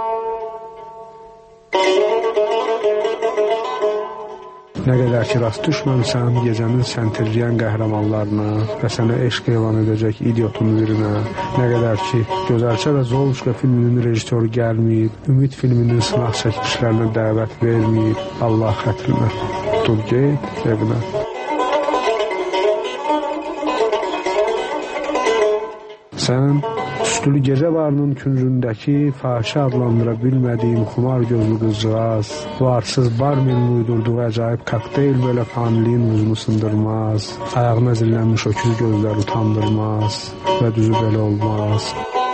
Nə qədər ki, rast düşməmsən gecənin səntirləyən qəhrəmanlarına və sənə eşq elan edəcək idiotun birinə, nə qədər ki, Gözəlçə və Zoluşka filminin rejissoru gəlməyib, Ümid filminin sınaq çəkilişlərinə dəvət verməyib, Allah xətrinə, dur get evinə. Sən üstülü gecə varının küncündəki fahişə adlandıra bilmədiyim xumar gözlü qızcığaz, varsız barmenin uydurduğu əcaib kokteyl belə faniliyin uzunu sındırmaz, ayağına zillənmiş öküz gözlər utandırmaz və düzü belə olmaz.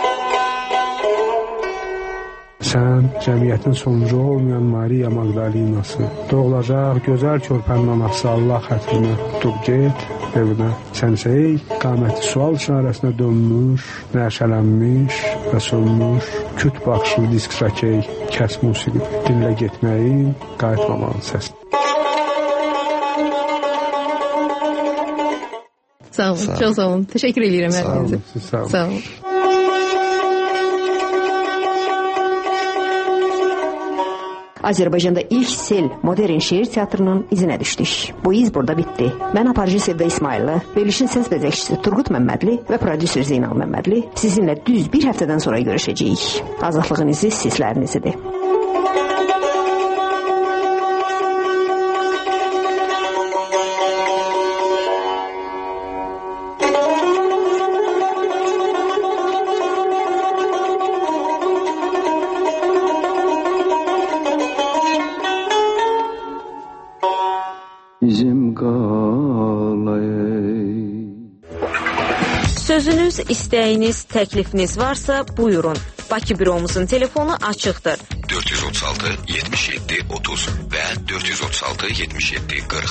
Sən cəmiyyətin sonucu olmayan Maria Magdalinası, doğulacaq gözəl körpənin anası Allah xətrinə, dur get evinə. Sənsə ey, qaməti sual işarəsinə dönmüş, nəşələnmiş və sönmüş, küt baxışlı disk rakey, kəs musiqi, dinlə getməyin, qayıtmamağın səs. Sağ olun, sağ çox sağ olun. Təşəkkür edirəm hər birinizə. Sağ olun. Sağ olun. Azərbaycanda ilk sel modern şeir teatrının izinə düşdük. Bu iz burada bitdi. Mən aparıcı Sevda İsmaillı, verilişin səs bəzəkçisi Turqut Məmmədli və prodüser Zeynal Məmmədli sizinlə düz bir həftədən sonra görüşəcəyik. Azadlığın izi sizlərin izidir. Sözünüz, istəyiniz, təklifiniz varsa buyurun. Bakı büromuzun telefonu açıqdır. dörd yüz otuz altı yetmiş yeddi otuz və dörd yüz otuz altı yetmiş yeddi qırx.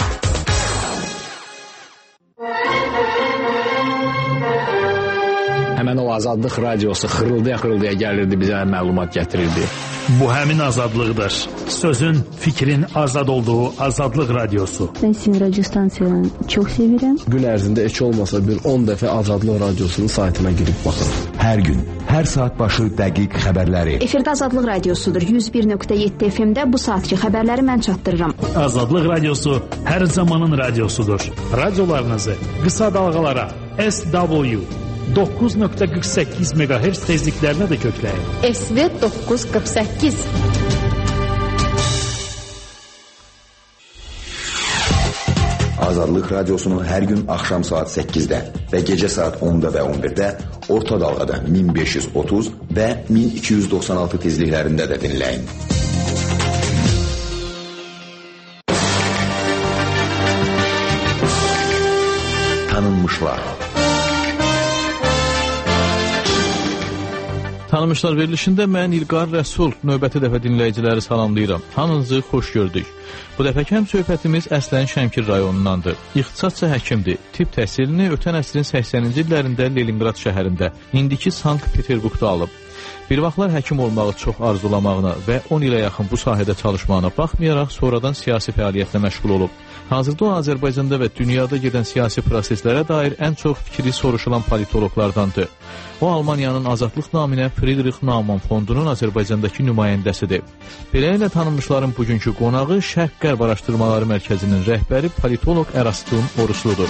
Həmən o Azadlıq radiosu xırıldaya-xırıldaya gəlirdi, bizə məlumat gətirirdi. Bu həmin azadlıqdır. Sözün, fikrin azad olduğu Azadlıq radiosu. Ben sizin radyo stansiyanı çok sevirəm. Gün ərzində heç olmasa bir on dəfə Azadlıq radiosunun saytına girib baxın. Hər gün, hər saat başı dəqiq xəbərləri. Efirdə Azadlıq radiosudur. yüz bir nöqtə yeddi F M-də bu saatki xəbərləri mən çatdırıram. Azadlıq radiosu hər zamanın radiosudur. Radiolarınızı qısa dalğalara S W doqquz nöqtə qırx səkkiz meqahertz tezliklərinə də kökləyin. S V doqquz qırx səkkiz. Azadlıq Radiosunun hər gün axşam saat səkkizdə və gecə saat onda və on birdə orta dalğada min beş yüz otuz və min iki yüz doxsan altı tezliklərində də dinləyin. Tanınmışlar. Tanınmışlar verilişində mən İlqar Rəsul növbəti dəfə dinləyiciləri salamlayıram. Hamınızı xoş gördük. Bu dəfəki həm söhbətimiz əslən Şəmkir rayonundandır. İxtisasca həkimdir. Tibb təhsilini ötən əsrin səksəninci illərində Leningrad şəhərində, indiki Sankt-Peterburqda alıb. Bir vaxtlar həkim olmağı çox arzulamağına və on ilə yaxın bu sahədə çalışmağına baxmayaraq sonradan siyasi fəaliyyətlə məşğul olub. Hazırda o Azərbaycanda və dünyada gedən siyasi proseslərə dair ən çox fikri soruşulan politologlardandır. O Almaniyanın Azadlıq naminə Friedrich Naumann fondunun Azərbaycandakı nümayəndəsidir. Beləliklə tanınmışların bugünkü qonağı Şərq-Qərb Araşdırmaları Mərkəzinin rəhbəri politoloq Ərastun Oruçludur.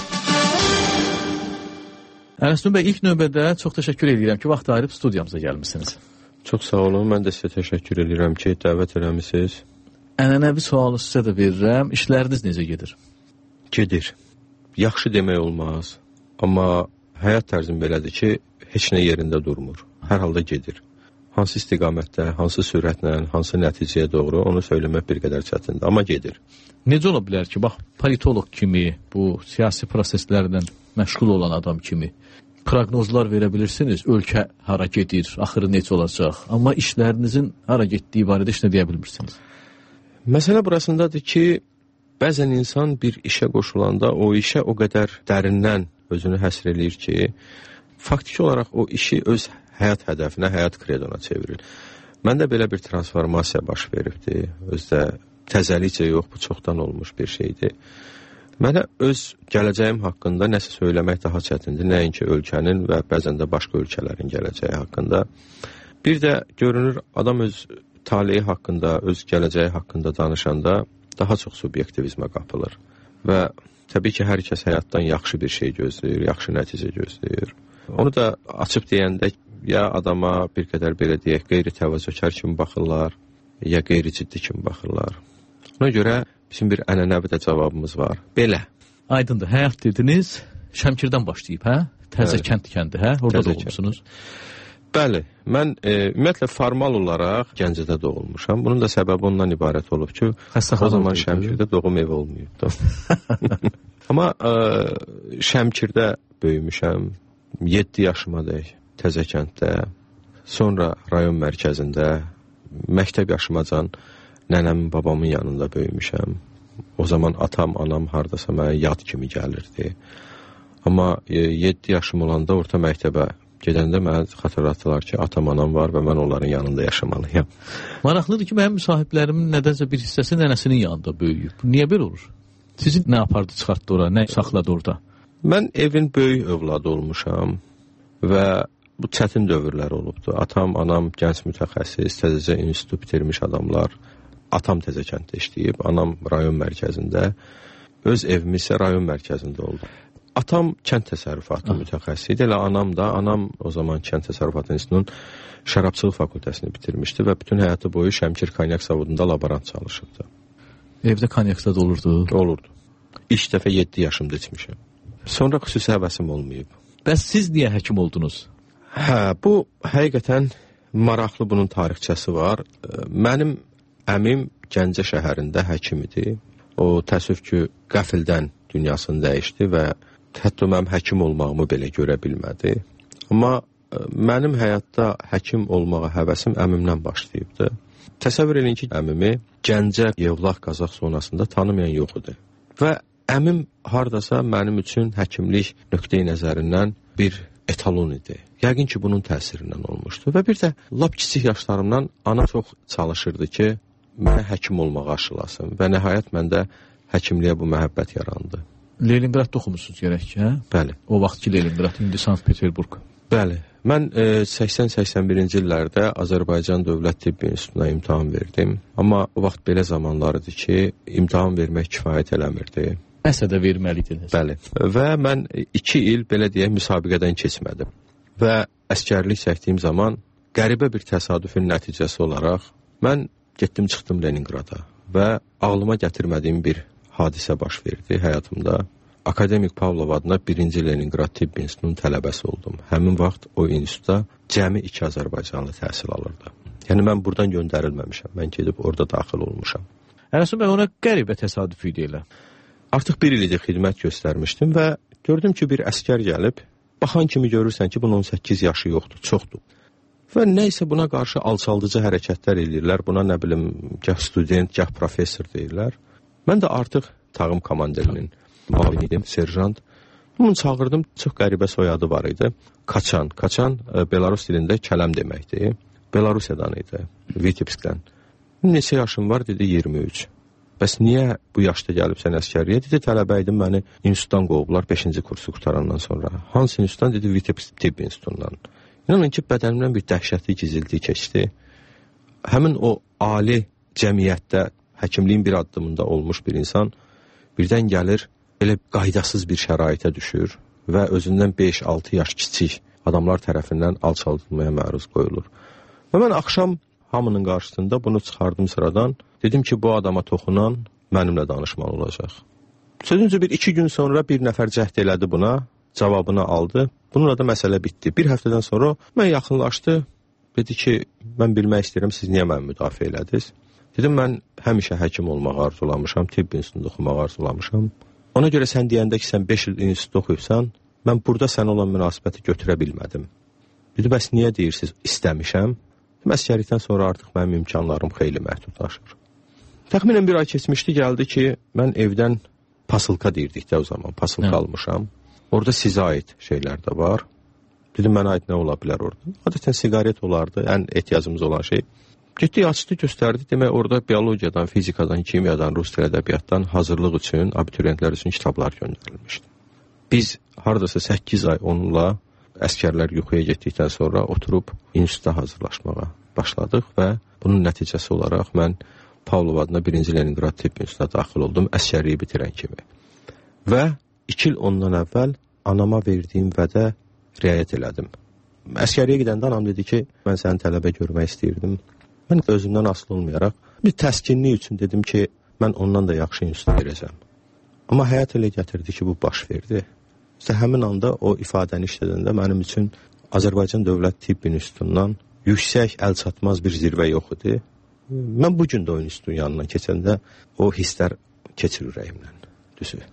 Ərastun bəy, ilk növbədə çox təşəkkür edirəm ki, vaxt ayırıb studiyamıza gəlmişsiniz. Çox sağ olun, mən də sizə təşəkkür edirəm ki, dəvət eləmisiniz. Ənənəvi sualı sizə də verirəm. İşləriniz necə gedir? Gedir. Yaxşı demək olmaz. Amma həyat tərzim belədir ki, heç nə yerində durmur. Hər halda gedir. Hansı istiqamətdə, hansı sürətlə, hansı nəticəyə doğru, onu söyləmək bir qədər çətindir. Amma gedir. Necə ola bilər ki, bax, politoloq kimi, bu siyasi proseslərlə məşğul olan adam kimi proqnozlar verə bilirsiniz. Ölkə hara gedir, axırı necə olacaq. Amma işlərinizin hara getdiyi barədə heç nə deyə bilmirsiniz. Məsələ burasındadır ki, bəzən insan bir işə qoşulanda o işə o qədər dərindən özünü həsr eləyir ki, faktiki olaraq o işi öz həyat hədəfinə, həyat kredona çevirir. Məndə belə bir transformasiya baş veribdir. Özdə təzəlikcə yox, bu çoxdan olmuş bir şeydir. Mənə öz gələcəyim haqqında nəsə söyləmək daha çətindir. Nəinki ölkənin və bəzən də başqa ölkələrin gələcəyi haqqında. Bir də görünür, adam öz taleyi haqqında, öz gələcəyi haqqında danışanda daha çox subyektivizmə qapılır. Və təbii ki, hər kəs həyatdan yaxşı bir şey gözləyir, yaxşı nəticə gözləyir. Onu da açıb deyəndə ya adama bir qədər belə deyək, qeyri-təvazökar kimi baxırlar, ya qeyri-ciddi kimi baxırlar. Ona görə bizim bir ənənəvi də cavabımız var. Belə. Aydındır, həyat dediniz, Şəmkirdən başlayıb, hə? Təzə kənd kəndi, hə? Orada doğulmuşsunuz. Bəli, mən e, ümumiyyətlə formal olaraq Gəncədə doğulmuşam. Bunun da səbəbi ondan ibarət olub ki, o zaman Şəmkirdə doğum evi olmayıbdı. Amma e, Şəmkirdə böyümüşəm, yeddi yaşımadək Təzə kənddə, sonra rayon mərkəzində, məktəb yaşımacan nənəmin, babamın yanında böyümüşəm. O zaman atam, anam hardasa mənə yad kimi gəlirdi. Amma e, yeddi yaşım olanda orta məktəbə gedəndə mənə xatırlatdılar ki, atam, anam var və mən onların yanında yaşamalıyam. Maraqlıdır ki, mənim müsahiblərimin nədənsə bir hissəsi nənəsinin yanında böyüyüb. Niyə belə olur? Sizi nə apardı, çıxartdı ora, nə saxladı orada? Mən evin böyük övladı olmuşam və bu çətin dövrlər olubdu. Atam, anam gənc mütəxəssis, təzəcə institut bitirmiş adamlar. Atam Təzə kənddə işləyib, anam rayon mərkəzində, öz evim isə rayon mərkəzində oldu. Atam kənd təsərrüfatı mütəxəssisi idi, elə anam da, anam o zaman kənd təsərrüfatı institutunun şərabçılıq fakültəsini bitirmişdi və bütün həyatı boyu Şəmkir konyak zavodunda laborant çalışırdı. Evdə konyakda da olurdu? Olurdu. İlk dəfə yeddi yaşımda içmişəm. Sonra xüsusi həvəsim olmayıb. Bəs siz niyə həkim oldunuz? Hə, bu həqiqətən maraqlı, bunun tarixçəsi var. Mənim əmim Gəncə şəhərində həkim idi. O təəssüf ki, qəfildən dünyasını dəyişdi və hətta mənim həkim olmağımı belə görə bilmədi. Amma mənim həyatda həkim olmağa həvəsim əmimdən başlayıbdı. Təsəvvür edin ki, əmimi Gəncə Yevlax Qazax zonasında tanımayan yox idi. Və əmim hardasa mənim üçün həkimlik nöqteyi nəzərindən bir etalon idi. Yəqin ki, bunun təsirindən olmuşdu. Və bir də lap kiçik yaşlarımdan ana çox çalışırdı ki, mənə həkim olmağa aşılasın və nəhayət məndə həkimliyə bu məhəbbət yarandı. Leningradda oxumusunuz gərək ki, hə? Bəli. O vaxtki Leningrad, indi Sankt-Peterburq. Bəli. Mən e, səksən səksən birinci illərdə Azərbaycan Dövlət Tibbi İnstitutuna imtahan verdim. Amma o vaxt belə zamanlar idi ki, imtahan vermək kifayət eləmirdi. Nəsə də verməliydiniz. Bəli. Və mən iki il, belə deyək, müsabiqədən keçmədim. Və əskərlik çəkdiyim zaman qəribə bir təsadüfün nəticəsi olaraq mən getdim, çıxdım Leningrada və ağlıma gətirmədiyim bir hadisə baş verdi həyatımda. Akademik Pavlov adına birinci Leningrad Tibb İnstitutunun tələbəsi oldum. Həmin vaxt o institutda cəmi iki Azərbaycanlı təhsil alırdı. Yəni mən buradan göndərilməmişəm. Mən gedib orada daxil olmuşam. Ələsəm bəy, ona qəribə təsadüf idi elə. Artıq bir il idi xidmət göstərmişdim və gördüm ki, bir əskər gəlib, baxan kimi görürsən ki, bunun on səkkiz yaşı yoxdur, çoxdur. Və nəysə buna qarşı alçaldıcı hərəkətlər edirlər. Buna nə bilim, gəh student, gəh professor deyirlər. Mən də artıq tağım komandirinin müavini idim, serjant. Bunu çağırdım, çox qəribə soyadı var idi. Kaçan. Kaçan Belarus dilində kələm deməkdir. Belarusiyadan idi, Vitebskdən. Neçə yaşım var, dedi, iyirmi üç. Bəs niyə bu yaşda gəlibsən əskərliyə? Dedi, tələbə idim, məni institutdan qovublar beşinci kursu qutarandan sonra. Hansı institutdan? Dedi, Vitebsk Tibb İnstitutundan. İnanın ki, bədənimdən bir dəhşətli gizilti keçdi. Həmin o ali cəmiyyətdə həkimliyin bir addımında olmuş bir insan birdən gəlir, elə qaydasız bir şəraitə düşür və özündən beş altı yaş kiçik adamlar tərəfindən alçaldılmaya məruz qoyulur. Və mən axşam hamının qarşısında bunu çıxardım sıradan. Dedim ki, bu adama toxunan mənimlə danışmalı olacaq. Sözüncə bir iki gün sonra bir nəfər cəhd elədi buna, cavabını aldı. Bununla da məsələ bitdi. Bir həftədən sonra mən yaxınlaşdı. Dedi ki, mən bilmək istəyirəm, siz niyə məni müdafiə elədiniz? Dedim, mən həmişə həkim olmağı arzulamışam, tibb institutunda oxumağı arzulamışam. Ona görə sən deyəndə ki, sən beş il institutda oxuyubsan, mən burada sənə olan münasibəti götürə bilmədim. Dedi, bəs niyə deyirsiniz, istəmişəm? Əskərlikdən sonra artıq mənim imkanlarım xeyli məhdudlaşır. Təxminən bir ay keçmişdi, gəldi ki, mən evdən pasılka deyirdik də o zaman, pasılka Hı. almışam. Orada sizə aid şeylər də var. Dedim, mənə aid nə ola bilər orada? Adətən siqaret olardı, ən ehtiyacımız olan şey. Getdi, açdı, göstərdi. Demək, orada biologiyadan, fizikadan, kimyadan, rus dil ədəbiyyatdan hazırlıq üçün, abituriyentlər üçün kitablar göndərilmişdi. Biz haradasa səkkiz ay onunla əskərlər yuxuya getdikdən sonra oturub institutda hazırlaşmağa başladıq və bunun nəticəsi olaraq mən Pavlov adına birinci Leningrad Tibb İnstitutuna daxil oldum əskərliyi bitirən kimi. Və iki il ondan əvvəl anama verdiyim vədə riayət elədim. Əskəriyə gedəndə anam dedi ki, mən səni tələbə görmək istəyirdim. Mən özümdən asılı olmayaraq bir təskinlik üçün dedim ki, mən ondan da yaxşı institut verəcəm. Amma həyat elə gətirdi ki, bu baş verdi. İşte həmin anda o ifadəni işlədəndə mənim üçün Azərbaycan Dövlət Tibb İnstitutundan yüksək, əl çatmaz bir zirvə yox idi. Mən bu gün də o institutun yanından keçəndə o hisslər keçir ürəyimdən. Düzü.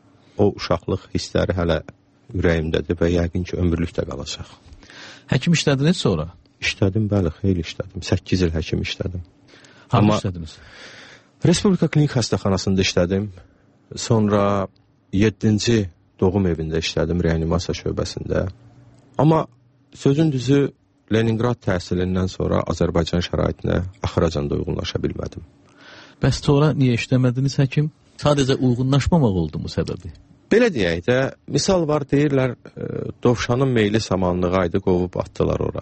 O uşaqlıq hissləri hələ ürəyimdədir və yəqin ki, ömürlük də qalacaq. Həkim işlədiniz sonra? İşlədim, bəli, xeyli işlədim. səkkiz il həkim işlədim. Hangi işlədiniz? Respublika Klinik Xəstəxanasında işlədim. Sonra yeddinci doğum evində işlədim, reanimasiya şöbəsində. Amma sözün düzü Leningrad təhsilindən sonra Azərbaycan şəraitinə axıracan da uyğunlaşa bilmədim. Bəs sonra niyə işləmədiniz həkim? Sadəcə uyğunlaşmamaq oldu mu səbəbi? Belə deyək də, misal var, deyirlər, dovşanın meyli samanlığa idi, qovub atdılar ora.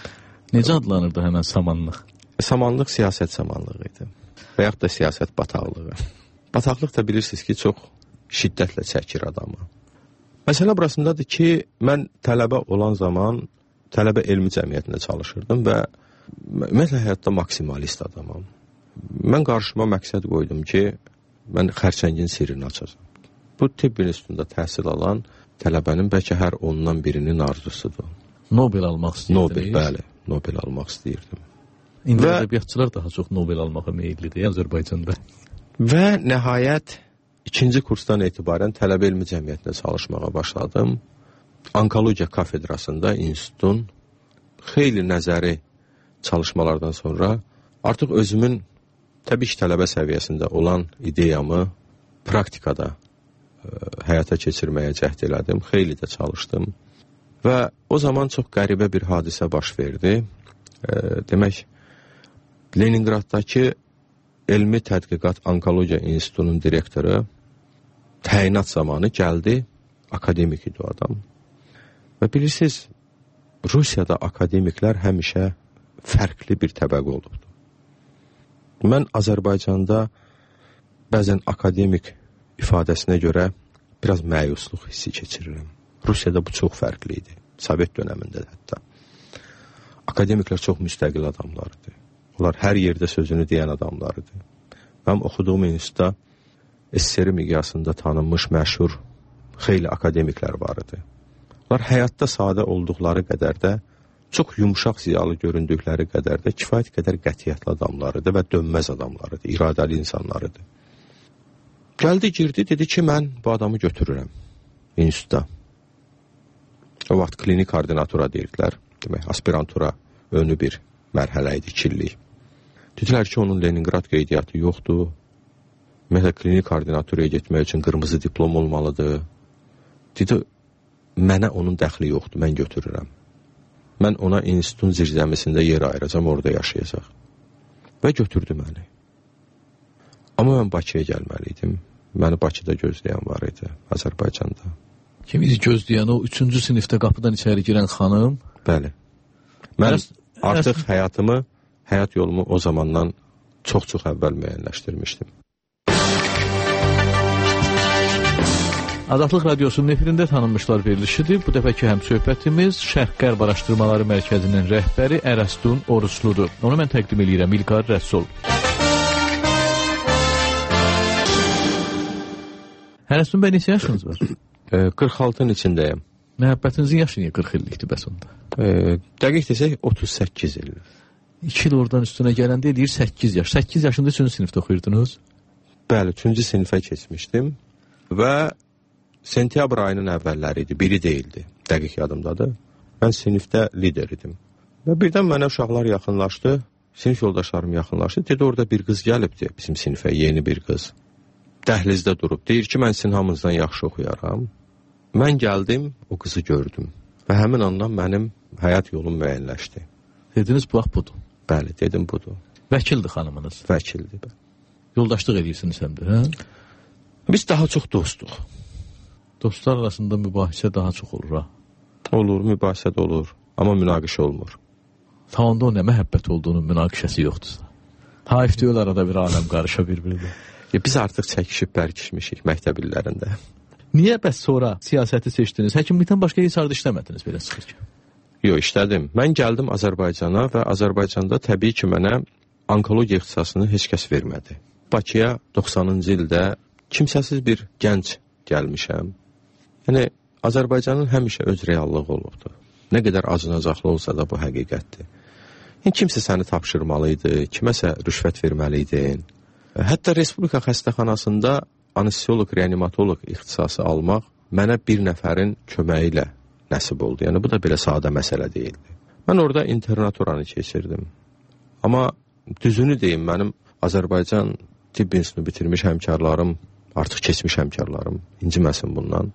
Necə adlanırdı həmən samanlıq? Samanlıq siyasət samanlığı idi. Və yaxud da siyasət bataqlığı. Bataqlıq da bilirsiniz ki, çox şiddətlə çəkir adamı. Məsələ burasındadır ki, mən tələbə olan zaman tələbə elmi cəmiyyətində çalışırdım və ümumiyyətlə həyatda maksimalist adamam. Mən qarşıma məqsəd qoydum ki, mən xərçəngin sirrini açacağam. Bu tibb institutunda təhsil alan tələbənin bəlkə hər ondan birinin arzusudur. Nobel almaq istəyirdiniz? Nobel, bəli, Nobel almaq istəyirdim. İndi və ədəbiyyatçılar daha çox Nobel almağa meyillidir Azərbaycanda. Və nəhayət ikinci kursdan etibarən tələbə elmi cəmiyyətində çalışmağa başladım. Onkologiya kafedrasında institutun xeyli nəzəri çalışmalardan sonra artıq özümün təbii ki, tələbə səviyyəsində olan ideyamı praktikada ə, həyata keçirməyə cəhd elədim. Xeyli də çalışdım. Və o zaman çox qəribə bir hadisə baş verdi. Ə, demək, Leningraddakı Elmi Tədqiqat Onkologiya İnstitutunun direktoru təyinat zamanı gəldi, akademik idi o adam. Və bilirsiniz, Rusiyada akademiklər həmişə fərqli bir təbəqə olubdur. Mən Azərbaycanda bəzən akademik ifadəsinə görə biraz məyusluq hissi keçirirəm. Rusiyada bu çox fərqli idi, Sovet dönəmində də hətta. Akademiklər çox müstəqil adamlardır. Onlar hər yerdə sözünü deyən adamlardır. Mənim oxuduğum institutda S S R miqyasında tanınmış məşhur xeyli akademiklər var idi. Onlar həyatda sadə olduqları qədər də, çox yumuşaq ziyalı göründükləri qədər də kifayət qədər qətiyyətli adamlarıdır və dönməz adamlarıdır, iradəli insanlarıdır. Gəldi, girdi, dedi ki, mən bu adamı götürürəm institutda. O vaxt klinik koordinatora deyirdilər, demək, aspirantura önü bir mərhələ idi, iki illik. Dedilər ki, onun Leningrad qeydiyyatı yoxdur, ümumiyyətlə klinik koordinatoraya getmək üçün qırmızı diplom olmalıdır. Dedi, mənə onun dəxli yoxdur, mən götürürəm. Mən ona institutun zirzəmisində yer ayıracam, orada yaşayacaq. Və götürdü məni. Amma mən Bakıya gəlməliydim. Məni Bakıda gözləyən var idi, Azərbaycanda. Kimi gözləyən o üçüncü sinifdə qapıdan içəri girən xanım? Bəli. Mən artıq həyatımı, həyat yolumu o zamandan çox-çox əvvəl müəyyənləşdirmişdim. Azadlıq Radiosunun efirində tanınmışlar verilişidir. Bu dəfəki həmsöhbətimiz Şərq-Qərb Araşdırmaları Mərkəzinin rəhbəri Ərəstun Orucludur. Onu mən təqdim edirəm, İlqar Rəsul. Ərəstun bəy, neçə yaşınız var? qırx altının içindəyəm. Məhəbbətinizin yaşı niyə qırx illikdir bəs onda? E, dəqiq desək, otuz səkkiz il. İki il oradan üstünə gələndə deyir səkkiz yaş. səkkiz yaşında üçüncü sinifdə oxuyurdunuz? Bəli, üçüncü sinifə keçmişdim və sentyabr ayının əvvəlləri idi, biri deyildi, dəqiq yadımdadır. Mən sinifdə lider idim. Və birdən mənə uşaqlar yaxınlaşdı, sinif yoldaşlarım yaxınlaşdı. Dedi, orada bir qız gəlibdi bizim sinifə, yeni bir qız. Dəhlizdə durub, deyir ki, mən sizin hamınızdan yaxşı oxuyaram. Mən gəldim, o qızı gördüm. Və həmin andan mənim həyat yolum müəyyənləşdi. Dediniz, bu vaxt budur. Bəli, dedim, budur. Vəkildir xanımınız? Vəkildir, bəli. Yoldaşlıq edirsiniz həm də, hə? Biz daha çox dostuq. Dostlar arasında mübahisə daha çox olur, ha? Olur, mübahisə də olur, amma münaqişə olmur. Tamamda o nə məhəbbət olduğunun münaqişəsi yoxdursa. Taif deyil, arada bir aləm qarışa bir-birinə. Ya, biz artıq çəkişib bərkişmişik məktəb illərində. Niyə bəs sonra siyasəti seçdiniz? Həkimlikdən başqa heç arada işləmədiniz belə sıxır ki? Yox, işlədim. Mən gəldim Azərbaycana və Azərbaycanda təbii ki, mənə onkologiya ixtisasını heç kəs vermədi. Bakıya doxsanıncı ildə kimsəsiz bir gənc gəlmişəm. Yəni, Azərbaycanın həmişə öz reallığı olubdur. Nə qədər acınacaqlı olsa da bu həqiqətdir. Yəni, kimsə səni tapşırmalıydı, kiməsə rüşvət verməliydin. Hətta Respublika xəstəxanasında anestesioloq, reanimatoloq ixtisası almaq mənə bir nəfərin köməyi ilə nəsib oldu. Yəni, bu da belə sadə məsələ deyildi. Mən orada internaturanı keçirdim. Amma düzünü deyim, mənim Azərbaycan tibb institutunu bitirmiş həmkarlarım, artıq keçmiş həmkarlarım, inciməsin bundan.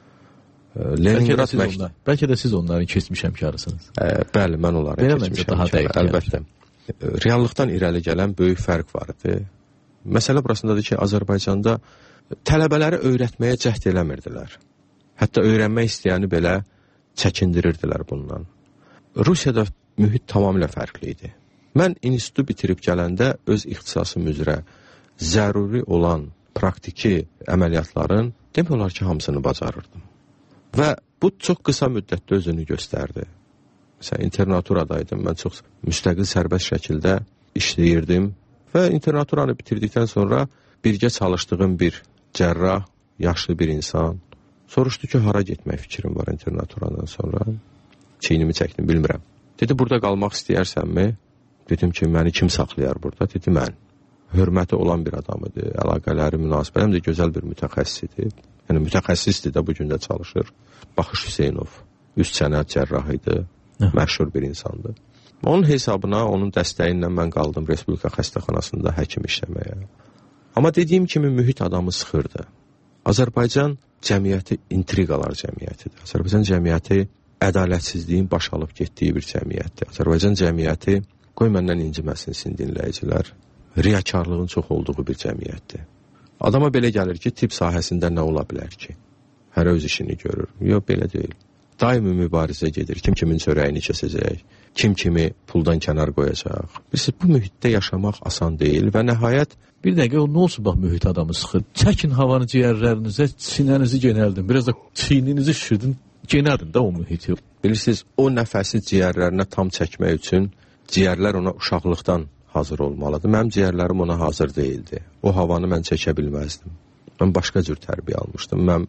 Leningrad bəlkə, də onlar, bəlkə də siz onların keçmiş həmkarısınız. Ə, bəli, mən onların belə keçmiş həmkarı. Əlbəttə. Reallıqdan irəli gələn böyük fərq var idi. Məsələ burasındadır ki, Azərbaycanda tələbələri öyrətməyə cəhd eləmirdilər. Hətta öyrənmək istəyəni belə çəkindirirdilər bundan. Rusiyada mühit tamamilə fərqli idi. Mən institutu bitirib gələndə öz ixtisasım üzrə zəruri olan praktiki əməliyyatların demək olar ki, hamısını bacarırdım. Və bu çox qısa müddətdə özünü göstərdi. Məsələn, internaturadaydım, mən çox müstəqil sərbəst şəkildə işləyirdim və internaturanı bitirdikdən sonra birgə çalışdığım bir cərrah, yaşlı bir insan soruşdu ki, hara getmək fikrim var internaturandan sonra? Çiynimi çəkdim, bilmirəm. Dedi, burada qalmaq istəyirsənmi? Dedim ki, məni kim saxlayar burada? Dedi, mən. Hörməti olan bir adam idi, əlaqələri, münasibət, həm də gözəl bir mütəxəssis idi. Yəni, mütəxəssisdir də bu gündə çalışır. Baxış Hüseynov, üst sənət cərrah idi, məşhur bir insandı. Onun hesabına, onun dəstəyi ilə mən qaldım Respublika xəstəxanasında həkim işləməyə. Amma dediyim kimi mühit adamı sıxırdı. Azərbaycan cəmiyyəti intriqalar cəmiyyətidir. Azərbaycan cəmiyyəti ədalətsizliyin baş alıb getdiyi bir cəmiyyətdir. Azərbaycan cəmiyyəti, qoy məndən inciməsin sizin dinləyicilər, riyakarlığın çox olduğu bir cəmiyyətdir. Adama belə gəlir ki, tibb sahəsində nə ola bilər ki? Hərə öz işini görür. Yox, belə deyil. Daimi mübarizə gedir. Kim kimin çörəyini kəsəcək, kim kimi puldan kənar qoyacaq. Bilirsiniz, bu mühitdə yaşamaq asan deyil və nəhayət... Bir dəqiqə, o nə olsun, bax, mühit adamı sıxır. Çəkin havanı ciyərlərinizə, sinənizi genəldin, biraz da çiyninizi şişirdin, genəldin də o mühiti. Bilirsiniz, o nəfəsi ciyərlərinə tam çəkmək üçün ciyərlər ona uşaqlıqdan hazır olmalıdır. Mənim ciyərlərim ona hazır deyildi. O havanı mən çəkə bilməzdim. Mən başqa cür tərbiyə almışdım. Mən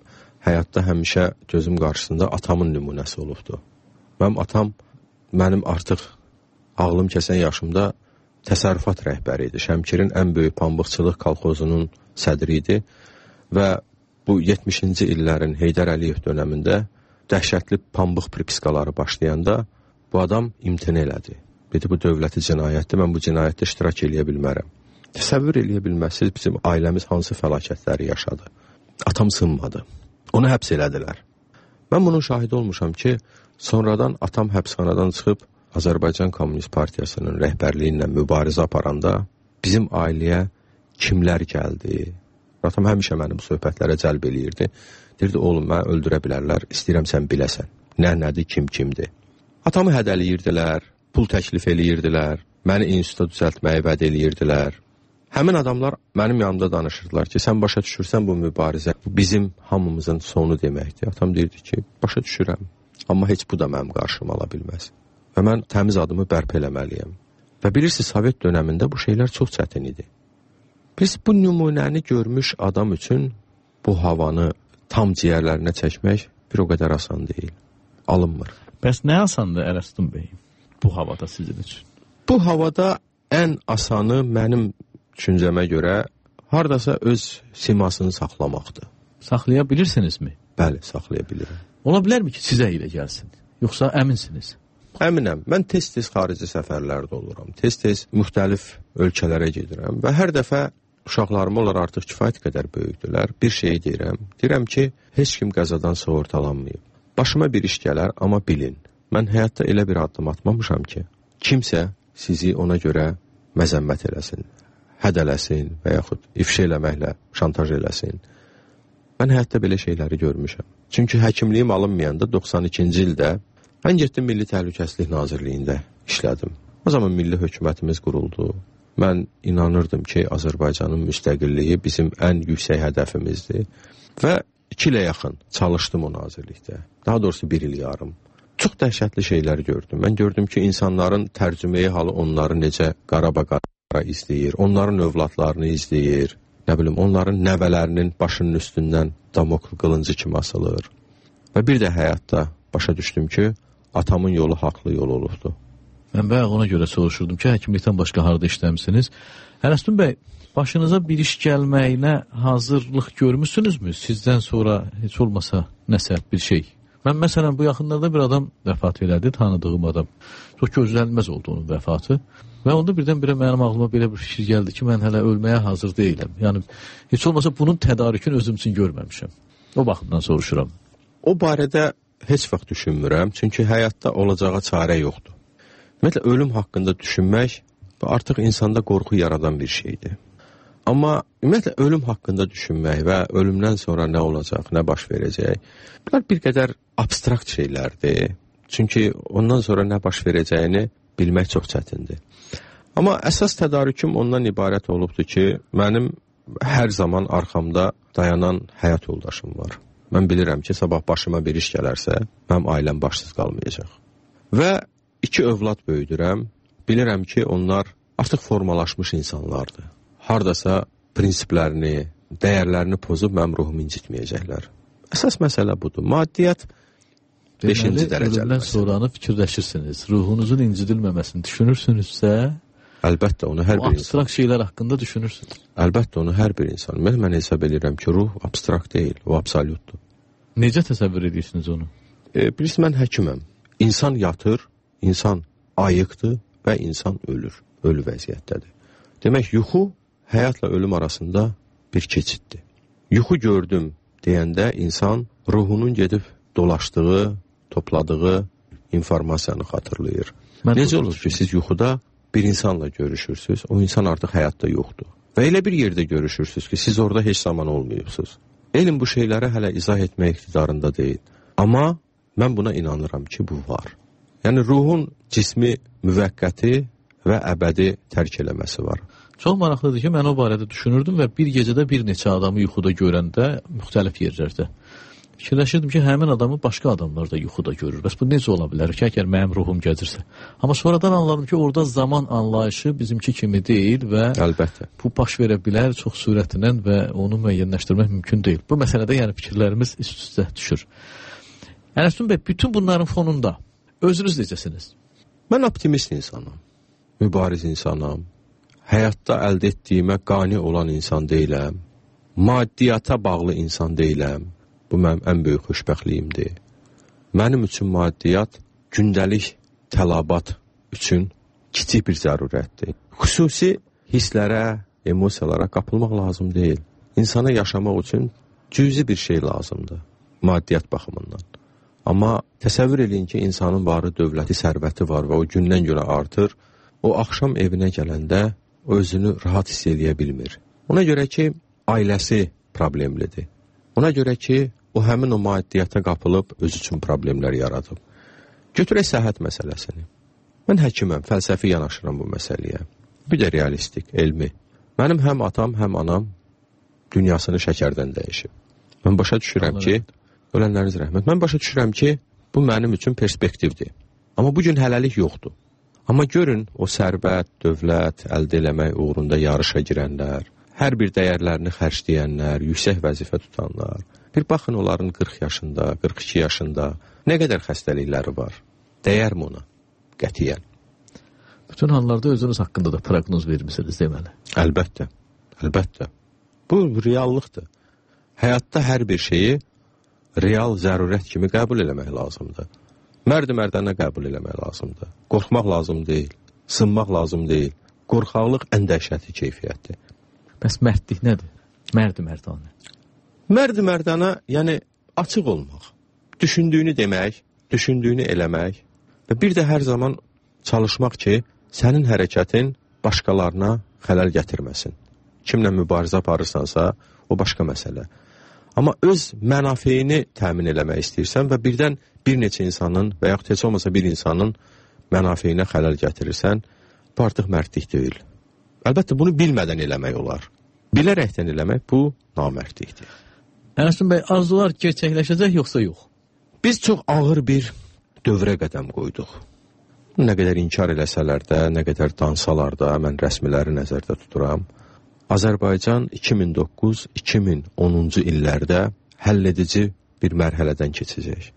həyatda həmişə gözüm qarşısında atamın nümunəsi olubdu. Mənim atam mənim artıq ağlım kəsən yaşımda təsərrüfat rəhbəri idi. Şəmkirin ən böyük pambıqçılıq kolxozunun sədri idi və bu yetmişinci illərin Heydər Əliyev dönəmində dəhşətli pambıq pripiskaları başlayanda bu adam imtina elədi. Dedi, bu dövləti cinayətdir, mən bu cinayətdə iştirak eləyə bilmərəm. Təsəvvür eləyə bilməzsiniz, bizim ailəmiz hansı fəlakətləri yaşadı. Atam sınmadı. Onu həbs elədilər. Mən bunun şahidi olmuşam ki, sonradan atam həbsxanadan çıxıb Azərbaycan Komünist Partiyasının rəhbərliyi ilə mübarizə aparanda bizim ailəyə kimlər gəldi? Atam həmişə mənim söhbətlərə cəlb eləyirdi. Deyirdi, oğlum, mən öldürə bilərlər, istəyirəm sən biləsən. Nə nədir, kim kimdir? Atamı hədəliyirdilər, pul təklif eləyirdilər, məni instituta düzəltməyi vəd eləyirdilər. Həmin adamlar mənim yanımda danışırdılar ki, sən başa düşürsən bu mübarizə, bu bizim hamımızın sonu deməkdir. Atam deyirdi ki, başa düşürəm, amma heç bu da mənim qarşıma ala bilməz. Və mən təmiz adımı bərpa eləməliyəm. Və bilirsiniz, Sovet dönəmində bu şeylər çox çətin idi. Biz bu nümunəni görmüş adam üçün bu havanı tam ciyərlərinə çəkmək bir o qədər asan deyil. Alınmır. Bəs nə asandır Ələsdin bəy bu havada sizin üçün? Bu havada ən asanı mənim düşüncəmə görə hardasa öz simasını saxlamaqdır. Saxlaya bilirsinizmi? Bəli, saxlaya bilirəm. Ola bilərmi ki, sizə ilə gəlsin? Yoxsa əminsiniz? Əminəm. Mən tez-tez xarici səfərlərdə oluram. Tez-tez müxtəlif ölkələrə gedirəm və hər dəfə uşaqlarım onlar artıq kifayət qədər böyükdülər. Bir şey deyirəm. Deyirəm ki, heç kim qəzadan sığortalanmayıb. Başıma bir iş gələr, amma bilin. Mən həyatda elə bir addım atmamışam ki, kimsə sizi ona görə məzəmmət eləsin, hədələsin və yaxud ifşa eləməklə şantaj eləsin. Mən həyatda belə şeyləri görmüşəm. Çünki həkimliyim alınmayanda doxsan ikinci ildə mən getdim Milli Təhlükəsizlik Nazirliyində işlədim. O zaman milli hökumətimiz quruldu. Mən inanırdım ki, Azərbaycanın müstəqilliyi bizim ən yüksək hədəfimizdir. Və iki ilə yaxın çalışdım o nazirlikdə. Daha doğrusu bir il yarım. Çox dəhşətli şeylər gördüm. Mən gördüm ki, insanların tərcüməyi halı onları necə qara-qara izləyir, onların övladlarını izləyir, nə bilim, onların nəvələrinin başının üstündən damokl qılıncı kimi asılır. Və bir də həyatda başa düşdüm ki, atamın yolu haqlı yol olubdu. Mən bayaq ona görə soruşurdum ki, həkimlikdən başqa harada işləmisiniz? Ələsdin bəy, başınıza bir iş gəlməyinə hazırlıq görmüsünüzmü? Sizdən sonra heç olmasa nəsə bir şey. Mən məsələn bu yaxınlarda bir adam vəfat elədi, tanıdığım adam. Çox gözlənilməz oldu onun vəfatı. Və onda birdən-birə mənim ağlıma belə bir fikir gəldi ki, mən hələ ölməyə hazır deyiləm. Yəni, heç olmasa bunun tədarükünü özüm üçün görməmişəm. O baxımdan soruşuram. O barədə heç vaxt düşünmürəm, çünki həyatda olacağa çarə yoxdur. Ümumiyyətlə, ölüm haqqında düşünmək artıq insanda qorxu yaradan bir şeydir. Amma ümumiyyətlə, ölüm haqqında düşünmək və ölümdən sonra nə olacaq, nə baş verəcək, bunlar bir qədər abstrakt şeylərdir. Çünki ondan sonra nə baş verəcəyini bilmək çox çətindir. Amma əsas tədarüküm ondan ibarət olubdur ki, mənim hər zaman arxamda dayanan həyat yoldaşım var. Mən bilirəm ki, sabah başıma bir iş gələrsə, mənim ailəm başsız qalmayacaq. Və iki övlad böyüdürəm. Bilirəm ki, onlar artıq formalaşmış insanlardır. Hardasa prinsiplərini, dəyərlərini pozub mənim ruhumu incitməyəcəklər. Əsas məsələ budur. Maddiyyat beşinci dərəcəli. Ölümdən sonranı fikirləşirsiniz. Ruhunuzun incidilməməsini düşünürsünüzsə, əlbəttə onu hər bir insan. Abstrakt şeylər haqqında düşünürsünüz. Əlbəttə onu hər bir insan. Mən, mən hesab edirəm ki, ruh abstrakt deyil, o absolutdur. Necə təsəvvür edirsiniz onu? E, bilirsiniz, mən həkiməm. İnsan yatır, insan ayıqdır və insan ölür. Ölü vəziyyətdədir. Demək, yuxu həyatla ölüm arasında bir keçiddir. Yuxu gördüm deyəndə insan ruhunun gedib dolaşdığı, topladığı informasiyanı xatırlayır. Mən Necə olur ki, siz yuxuda bir insanla görüşürsünüz, o insan artıq həyatda yoxdur. Və elə bir yerdə görüşürsünüz ki, siz orada heç zaman olmayıbsınız. Elm bu şeyləri hələ izah etmək iqtidarında deyil. Amma mən buna inanıram ki, bu var. Yəni, ruhun cismi müvəqqəti və əbədi tərk eləməsi var. Çox maraqlıdır ki, mən o barədə düşünürdüm və bir gecədə bir neçə adamı yuxuda görəndə müxtəlif yerlərdə. Fikirləşirdim ki, həmin adamı başqa adamlar da yuxuda görür. Bəs bu necə ola bilər ki, əgər mənim ruhum gəzirsə? Amma sonradan anladım ki, orada zaman anlayışı bizimki kimi deyil və əlbəttə bu baş verə bilər çox sürətlə və onu müəyyənləşdirmək mümkün deyil. Bu məsələdə yəni fikirlərimiz üst-üstə düşür. Ələsdin bəy, bütün bunların fonunda özünüz necəsiniz? Mən optimist insanam, mübariz insanam, həyatda əldə etdiyimə qani olan insan deyiləm, maddiyyata bağlı insan deyiləm. Bu mənim ən böyük xoşbəxtliyimdir. Mənim üçün maddiyyat gündəlik tələbat üçün kiçik bir zərurətdir. Xüsusi hisslərə, emosiyalara qapılmaq lazım deyil. İnsana yaşamaq üçün cüzi bir şey lazımdır, maddiyyat baxımından. Amma təsəvvür edin ki, insanın varı, dövləti, sərvəti var və o gündən görə artır. O axşam evinə gələndə özünü rahat hiss eləyə bilmir. Ona görə ki, ailəsi problemlidir. Ona görə ki, o həmin o maddiyyata qapılıb öz üçün problemlər yaradıb. Götürək səhhət məsələsini. Mən həkiməm, fəlsəfi yanaşıram bu məsələyə. Bir də realistik, elmi. Mənim həm atam, həm anam dünyasını şəkərdən dəyişib. Mən başa düşürəm ki, ölənləriniz rəhmət, mən başa düşürəm ki, bu mənim üçün perspektivdir. Amma bugün hələlik yoxdur. Amma görün, o sərvət, dövlət əldə eləmək uğrunda yarışa girənlər, hər bir dəyərlərini xərcləyənlər, yüksək vəzifə tutanlar, bir baxın onların qırx yaşında, qırx iki yaşında nə qədər xəstəlikləri var. Dəyərmi ona? Qətiyyən. Bütün hallarda özünüz haqqında da proqnoz vermişsiniz deməli. Əlbəttə, əlbəttə. Bu reallıqdır. Həyatda hər bir şeyi real zərurət kimi qəbul eləmək lazımdır. Mərd-mərdənə qəbul eləmək lazımdır. Qorxmaq lazım deyil, sınmaq lazım deyil. Qorxaqlıq ən dəhşətli keyfiyyətdir. Bəs mərdlik nədir? Mərd-mərdanə. Mərd-mərdana, yəni açıq olmaq, düşündüyünü demək, düşündüyünü eləmək və bir də hər zaman çalışmaq ki, sənin hərəkətin başqalarına xələl gətirməsin. Kimlə mübarizə aparırsansa, o başqa məsələ. Amma öz mənafeyini təmin eləmək istəyirsən və birdən bir neçə insanın və yaxud heç olmasa bir insanın mənafeyinə xələl gətirirsən, bu artıq mərdlik deyil. Əlbəttə, bunu bilmədən eləmək olar. Bilərəkdən eləmək bu namərdlikdir. Ələsdin bəy, arzular gerçəkləşəcək yoxsa yox? Biz çox ağır bir dövrə qədəm qoyduq. Nə qədər inkar eləsələr də, nə qədər dansalar da, mən rəsmiləri nəzərdə tuturam. Azərbaycan iki min doqquz iki min onuncu illərdə həlledici bir mərhələdən keçəcək.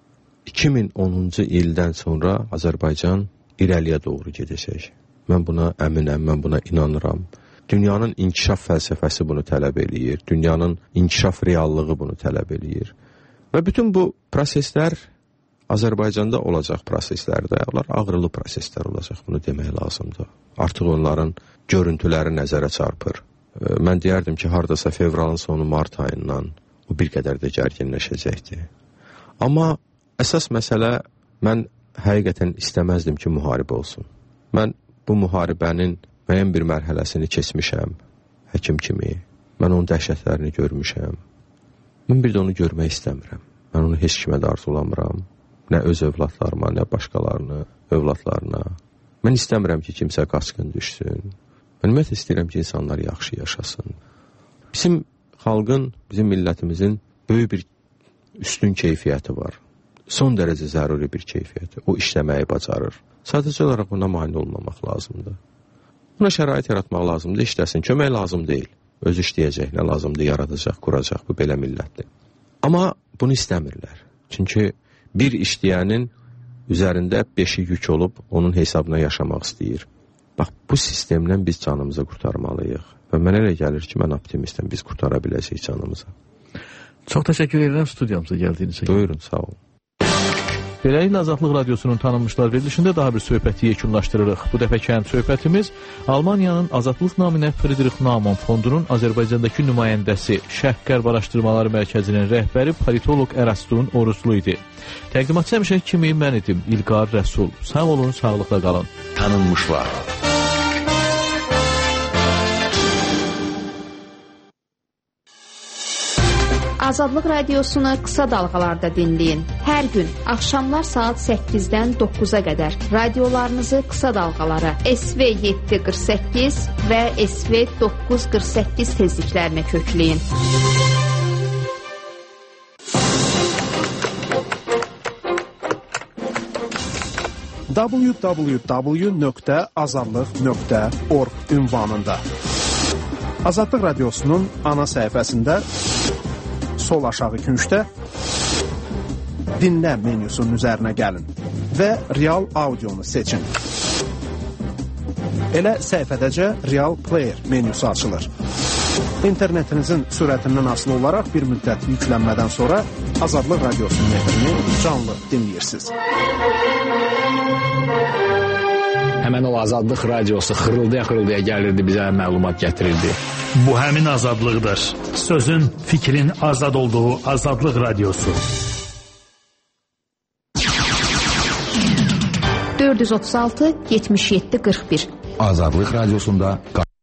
iki min onuncu ildən sonra Azərbaycan irəliyə doğru gedəcək. Mən buna əminəm, mən buna inanıram. Dünyanın inkişaf fəlsəfəsi bunu tələb eləyir. Dünyanın inkişaf reallığı bunu tələb eləyir. Və bütün bu proseslər Azərbaycanda olacaq proseslərdə, onlar ağrılı proseslər olacaq, bunu demək lazımdır. Artıq onların görüntüləri nəzərə çarpır. Mən deyərdim ki, hardasa fevralın sonu mart ayından o bir qədər də gərginləşəcəkdir. Amma əsas məsələ, mən həqiqətən istəməzdim ki, müharibə olsun. Mən bu müharibənin müəyyən bir mərhələsini keçmişəm, həkim kimi. Mən onun dəhşətlərini görmüşəm. Mən bir də onu görmək istəmirəm. Mən onu heç kimə də arzulamıram. Nə öz övladlarıma, nə başqalarını, övladlarına. Mən istəmirəm ki, kimsə qaçqın düşsün. Mən ümumiyyətlə istəyirəm ki, insanlar yaxşı yaşasın. Bizim xalqın, bizim millətimizin böyük bir üstün keyfiyyəti var. Son dərəcə zəruri bir keyfiyyəti. O işləməyi bacarır. Sadəcə olaraq buna mane olmamaq lazımdır. Buna şərait yaratmaq lazımdır, işləsin. Kömək lazım deyil. Öz işləyəcək, nə lazımdır, yaradacaq, quracaq. Bu belə millətdir. Amma bunu istəmirlər. Çünki bir işləyənin üzərində beşi yük olub, onun hesabına yaşamaq istəyir. Bax, bu sistemdən biz canımızı qurtarmalıyıq. Və mənə elə gəlir ki, mən optimistəm, biz qurtara biləcəyik canımızı. Çox təşəkkür edirəm studiyamıza gəldiyiniz üçün. Buyurun, sağ olun. Beləliklə, Azadlıq Radiosunun tanınmışlar verilişində daha bir söhbəti yekunlaşdırırıq. Bu dəfəki həm söhbətimiz Almaniyanın Azadlıq naminə Friedrich Naumann fondunun Azərbaycandakı nümayəndəsi, Şərq-Qərb Araşdırmaları Mərkəzinin rəhbəri politoloq Ərəstun Oruclu idi. Təqdimatçı həmişə kimi mən idim, İlqar Rəsul. Sağ olun, sağlıqla qalın. Tanınmışlar. Azadlıq Radiosunu qısa dalğalarda dinləyin. Hər gün axşamlar saat səkkizdən doqquza qədər radiolarınızı qısa dalğalara S V yeddi qırx səkkiz və S V doqquz qırx səkkiz tezliklərinə kökləyin. w w w nöqtə azadlıq nöqtə org ünvanında. Azadlıq Radiosunun ana səhifəsində sol aşağı küncdə dinlə menyusunun üzərinə gəlin və real audionu seçin. Elə səhifədəcə Real Player menyusu açılır. İnternetinizin sürətindən asılı olaraq bir müddət yüklənmədən sonra Azadlıq Radiosunun efrini canlı dinləyirsiniz. Həmən o Azadlıq Radiosu xırıldaya-xırıldaya gəlirdi, bizə məlumat gətirirdi. Bu həmin azadlıqdır. Sözün, fikrin azad olduğu Azadlıq Radiosu. dörd yüz otuz altı yetmiş yeddi qırx bir Azadlıq Radiosunda